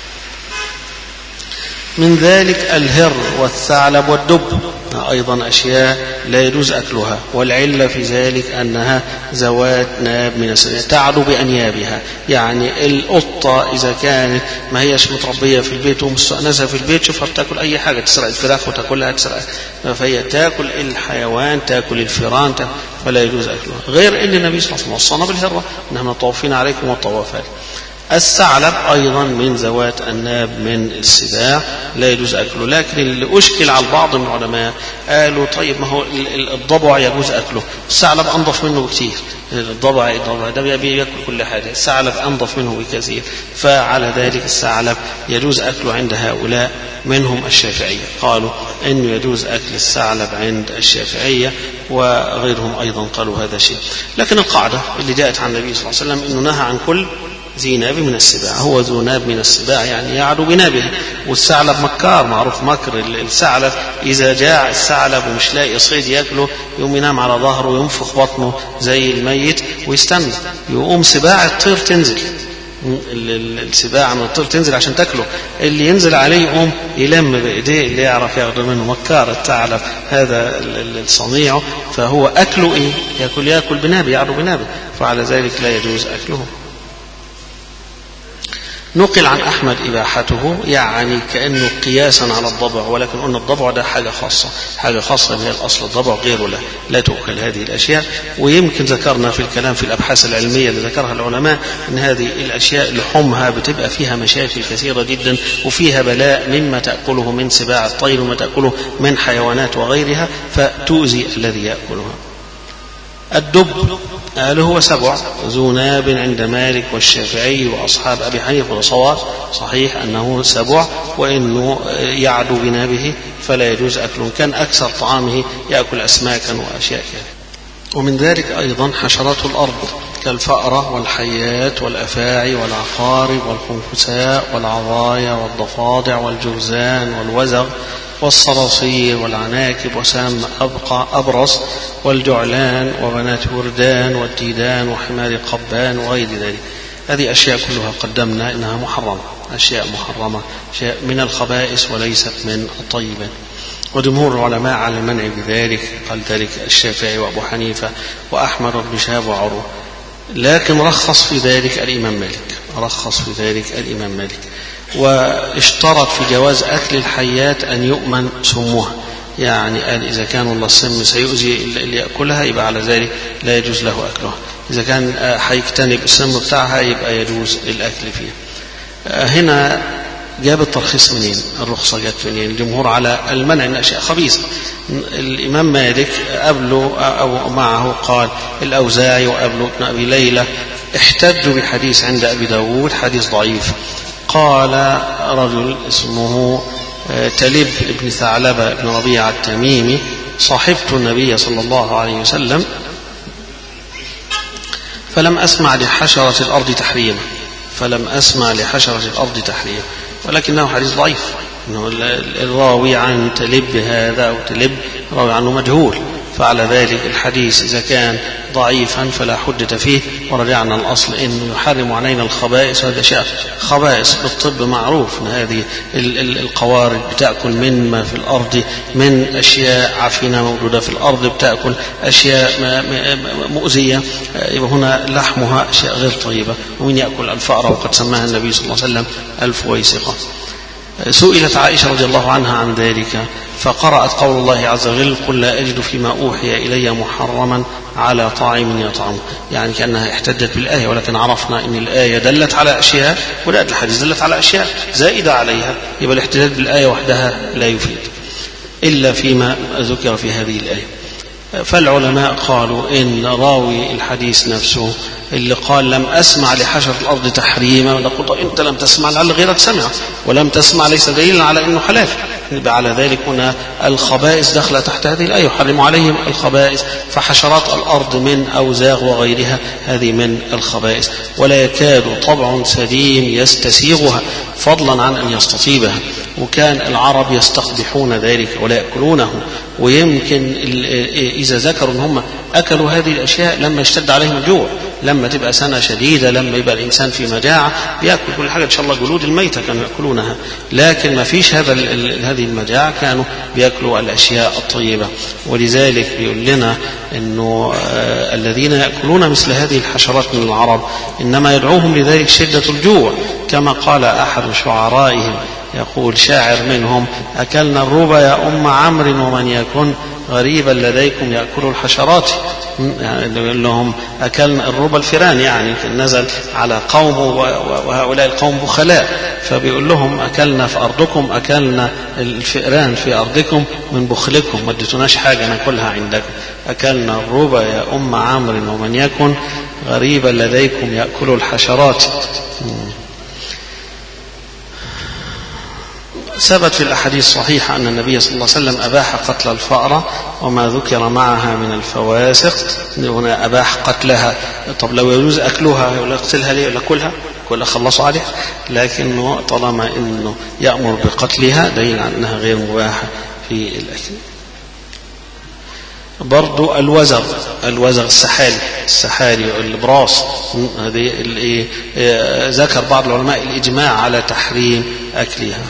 من ذلك الهر والثعلب والدب، أيضا أشياء لا يجوز أكلها، والعلة في ذلك أنها ذوات ناب من السباع تعدو بأنيابها. يعني القطة إذا كانت ما هيش متربية في البيت ومستأنسة في البيت، شوفها بتاكل أي حاجة، تسرق الفراخ وتاكلها، فهي تاكل الحيوان، تاكل الفيران، فلا يجوز أكلها. غير أن النبي صلى الله عليه وسلم وصانا بالهرة إنها من الطوافين عليكم والطوافات. الثعلب أيضا من ذوات الناب من السباع لا يجوز أكله. لكن اللي أشكل على البعض من العلماء قالوا طيب ما هو الضبع يجوز أكله، الثعلب أنظف منه بكثير. الضبع ده بيأكل كل حاجة، الثعلب أنظف منه بكثير. فعلى ذلك الثعلب يجوز أكله عند هؤلاء منهم الشافعية، قالوا إنه يجوز أكل الثعلب عند الشافعية، وغيرهم أيضا قالوا هذا شيء. لكن القاعدة اللي جاءت عن النبي صلى الله عليه وسلم إنه نهى عن كل ذي ناب من السباع. هو ذو ناب من السباع يعني يعدو بنابه. والثعلب مكار، معروف مكر الثعلب، إذا جاع الثعلب ومش لاقي صيد يأكله يقوم ينام على ظهره وينفخ بطنه زي الميت ويستنى، يقوم سباع الطير تنزل، السباع من الطير تنزل عشان تاكله، اللي ينزل عليه يقوم يلم بإيديه اللي يعرف ياخده منه. مكار الثعلب هذا الصنيع، فهو أكله إيه؟ يأكل بنابه، يعدو بنابه، فعلى ذلك لا يجوز أكله. نقل عن أحمد إباحته، يعني كأنه قياسا على الضبع، ولكن قلنا الضبع ده حاجة خاصة من الأصل، الضبع غيره لا تؤكل هذه الأشياء. ويمكن ذكرنا في الكلام في الأبحاث العلمية اللي ذكرها العلماء أن هذه الأشياء لحومها بتبقى فيها مشاكل كثيرة جدا، وفيها بلاء مما تأكله من سباع الطير وما تأكله من حيوانات وغيرها، فتؤذي الذي يأكلها. الدب قال هو سبع ذو ناب عند مالك والشافعي وأصحاب أبي حنيفة، وصواب صحيح أنه سبع وإنه يعدو بنابه فلا يجوز أكله. كان أكثر طعامه يأكل أسماكا وأشياء كذا. ومن ذلك أيضا حشرات الأرض كالفأرة والحيات والأفاعي والعقارب والخنفساء والعضايا والضفادع والجرذان والوزغ والصراصير والعناكب وسام أبرص والجعلان وبنات وردان والديدان وحمار قبان وغير ذلك. هذه أشياء كلها قدمنا إنها محرمة، أشياء محرمة، أشياء من الخبائث وليست من الطيبات. وجمهور العلماء على المنع بذلك، قال ذلك الشافعي وأبو حنيفة وأحمد بن شهاب وعروة. لكن رخص في ذلك الإمام مالك رخص في ذلك الإمام مالك. واشترط في جواز أكل الحيات أن يؤمن سمها، يعني قال إذا كان والله السم سيؤذي اللي يأكلها يبقى على ذلك لا يجوز له أكلها، إذا كان هيجتنب السم بتاعها يبقى يجوز الأكل فيها. هنا جاب الترخيص منين؟ الرخصة جت منين؟ الجمهور على المنع من أشياء خبيثة. الإمام مالك قبله أو معه قال الأوزاعي وقبله ابن أبي ليلى احتجوا بحديث عند أبي داود حديث ضعيف. قال رجل اسمه تلب ابن ثعلبة ابن ربيعة التميمي صاحبت النبي صلى الله عليه وسلم فلم أسمع لحشرة الأرض تحريما، ولكنه حديث ضعيف، إنه الراوي عن تلب هذا أو تلب راوي عنه مجهول، فعلى ذلك الحديث إذا كان ضعيفا فلا حجة فيه. ورجعنا الأصل إنه يحرم علينا الخبائث، وهذا شيء خبائث بالطب معروف، إن هذه القوارض بتأكل مما في الأرض من أشياء عفينة موجودة في الأرض، بتأكل أشياء مؤذية، يبقى هنا لحمها أشياء غير طيبة. ومن يأكل الفأرة وقد سماها النبي صلى الله عليه وسلم الفويسقة. سئلت عائشة رضي الله عنها عن ذلك فقرأت قول الله عز وجل قل لا أجد فيما أوحي إلي محرما على طاعم يطعمه، يعني كأنها احتجت بالآية، ولكن عرفنا أن الآية دلت على أشياء ودلت الحديث دلت على أشياء زائدة عليها، يبقى الاحتجاج بالآية وحدها لا يفيد إلا فيما ذكر في هذه الآية. فالعلماء قالوا إن راوي الحديث نفسه اللي قال لم أسمع لحشرة الأرض تحريما، نقول أنت لم تسمع لعل غيرك سمع، ولم تسمع ليس دليلا على أنه حلال، يبقى على ذلك هنا الخبائث دخل تحت هذه الآية يحرم عليهم الخبائث، فحشرات الأرض من أوزاغ وغيرها هذه من الخبائث، ولا يكاد طبع سليم يستسيغها فضلا عن أن يستطيبها. وكان العرب يستقبحون ذلك ولا يأكلونه، ويمكن إذا ذكروا أن هم أكلوا هذه الأشياء لما اشتد عليهم الجوع، لما تبقى سنة شديدة، لما يبقى الإنسان في مجاعة بيأكل كل حاجة، إن شاء الله جلود الميتة كانوا يأكلونها، لكن ما فيش هذه المجاعة كانوا بيأكلوا الأشياء الطيبة. ولذلك بيقول لنا أنه الذين يأكلون مثل هذه الحشرات من العرب إنما يدعوهم لذلك شدة الجوع، كما قال أحد شعرائهم يقول شاعر منهم أكلنا الربا يا أم عمرو ومن يكن غريبا لديكم يأكل الحشرات، يعني يقول لهم أكلنا الربا الفيران، يعني نزل على قوم وهؤلاء القوم بخلاء، فبيقول لهم أكلنا في أرضكم، أكلنا الفئران في أرضكم من بخلكم، ما اديتوناش حاجة ناكلها عندكم، أكلنا الربا يا أم عمرو ومن يكن غريبا لديكم يأكل الحشرات. ثبت في الأحاديث الصحيحة أن النبي صلى الله عليه وسلم أباح قتل الفأرة وما ذكر معها من الفواسق، هنا أباح قتلها. طب لو يجوز أكلها يقول اقتلها ليه؟ ولا كلها ولا خلصوا عليها، لكنه طالما أنه يأمر بقتلها دليل على أنها غير مباحة في الأكل. برضو الوزغ السحالي والبراس، هذه ذكر بعض العلماء الإجماع على تحريم أكلها.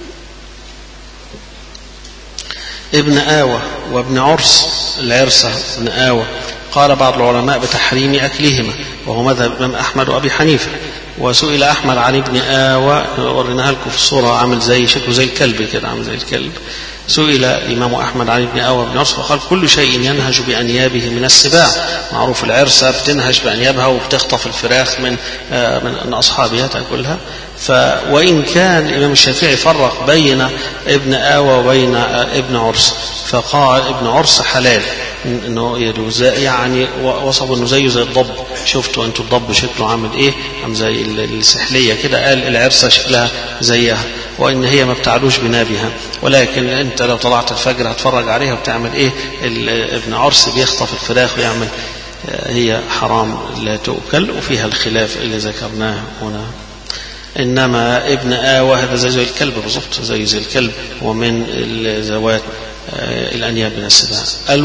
ابن آوى وابن عرس العرسة ابن آوى قال بعض العلماء بتحريم أكلهما، وهو مذهب الإمام أحمد وأبي حنيفة. وسئل أحمد عن ابن آوى، وريناها لكم في الصورة عامل زي شكله زي الكلب كده، عامل زي الكلب. سئل الإمام أحمد عن ابن آوى وابن عرس فقال كل شيء ينهج بأنيابه من السباع، معروف العرسة بتنهج بأنيابها وبتخطف الفراخ من أصحابها تأكلها. وإن كان الإمام الشافعي فرق بين ابن آوى وبين ابن عرس، فقال ابن عرس حلال انه يجوز، يعني وصف انه زيه زي الضب، شفتوا انتوا الضب شكله عامل ايه، عامل زي السحلية كده، قال العرسة شكلها زيها، وان هي ما بتعلوش بنابها، ولكن انت لو طلعت الفجر هتفرج عليها وبتعمل ايه، ابن عرس بيخطف الفراخ ويعمل، هي حرام لا تؤكل، وفيها الخلاف اللي ذكرناه هنا. إنما ابن آوى هذا زي الكلب بالضبط، زي الكلب، ومن الذوات الأنياب من السباع.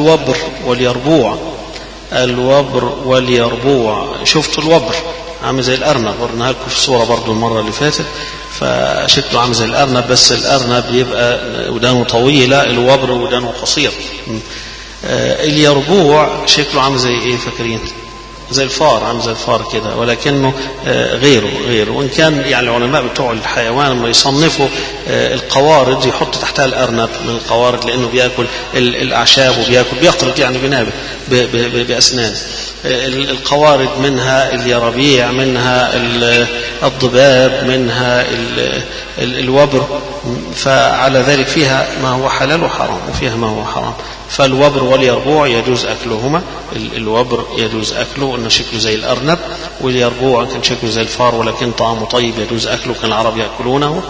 الوبر واليربوع، شفتوا الوبر عامل زي الأرنب، ورناها لكم في الصورة برضو المرة اللي فاتت، فشكله عامل زي الأرنب، بس الأرنب يبقى ودانه طويلة، الوبر ودانه قصير. اليربوع شكله عامل زي ايه فاكرين؟ زي الفار، عامل زي الفار كده، ولكنه غيره. وإن كان يعني العلماء بتوع الحيوان لما يصنفوا القوارض يحط تحتها الأرنب من القوارض، لأنه بيأكل الأعشاب بيقترض يعني بنابه بأسنانه. القوارض منها اليرابيع، منها الضباب، منها الوبر، فعلى ذلك فيها ما هو حلال وحرام وفيها ما هو حرام. فالوبر واليربوع يجوز أكلهما. الوبر يجوز أكله إنه شكله زي الأرنب، واليربوع كان شكله زي الفار ولكن طعمه طيب يجوز أكله، كان العرب يأكلونه.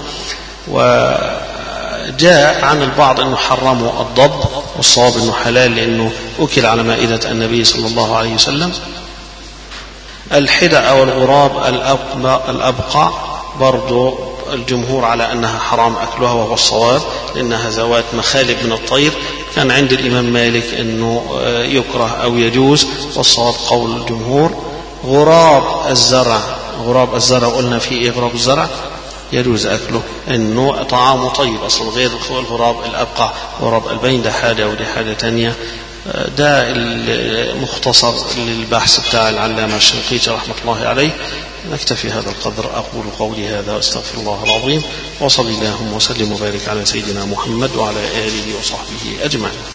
وجاء عن البعض أنه حرموا الضب، والصواب أنه حلال لأنه أكل على مائدة النبي صلى الله عليه وسلم. الحدأ أو الغراب الأبقع برضو الجمهور على أنها حرام أكلها، وهو الصواب لأنها ذوات مخالب من الطير. كان عند الإمام مالك أنه يكره أو يجوز، والصواب قول الجمهور. غراب الزرع قلنا في إيه؟ غراب الزرع يجوز أكله أنه طعامه طيب أصلا، غير الغراب الأبقع غراب البين، ده حاجة ودي حاجة تانية. ده المختصر للبحث بتاع العلامة الشنقيطي رحمة الله عليه. نكتفي هذا القدر. أقول قولي هذا واستغفر الله العظيم، وصلى اللهم وسلم وبارك على سيدنا محمد وعلى آله وصحبه أجمعين.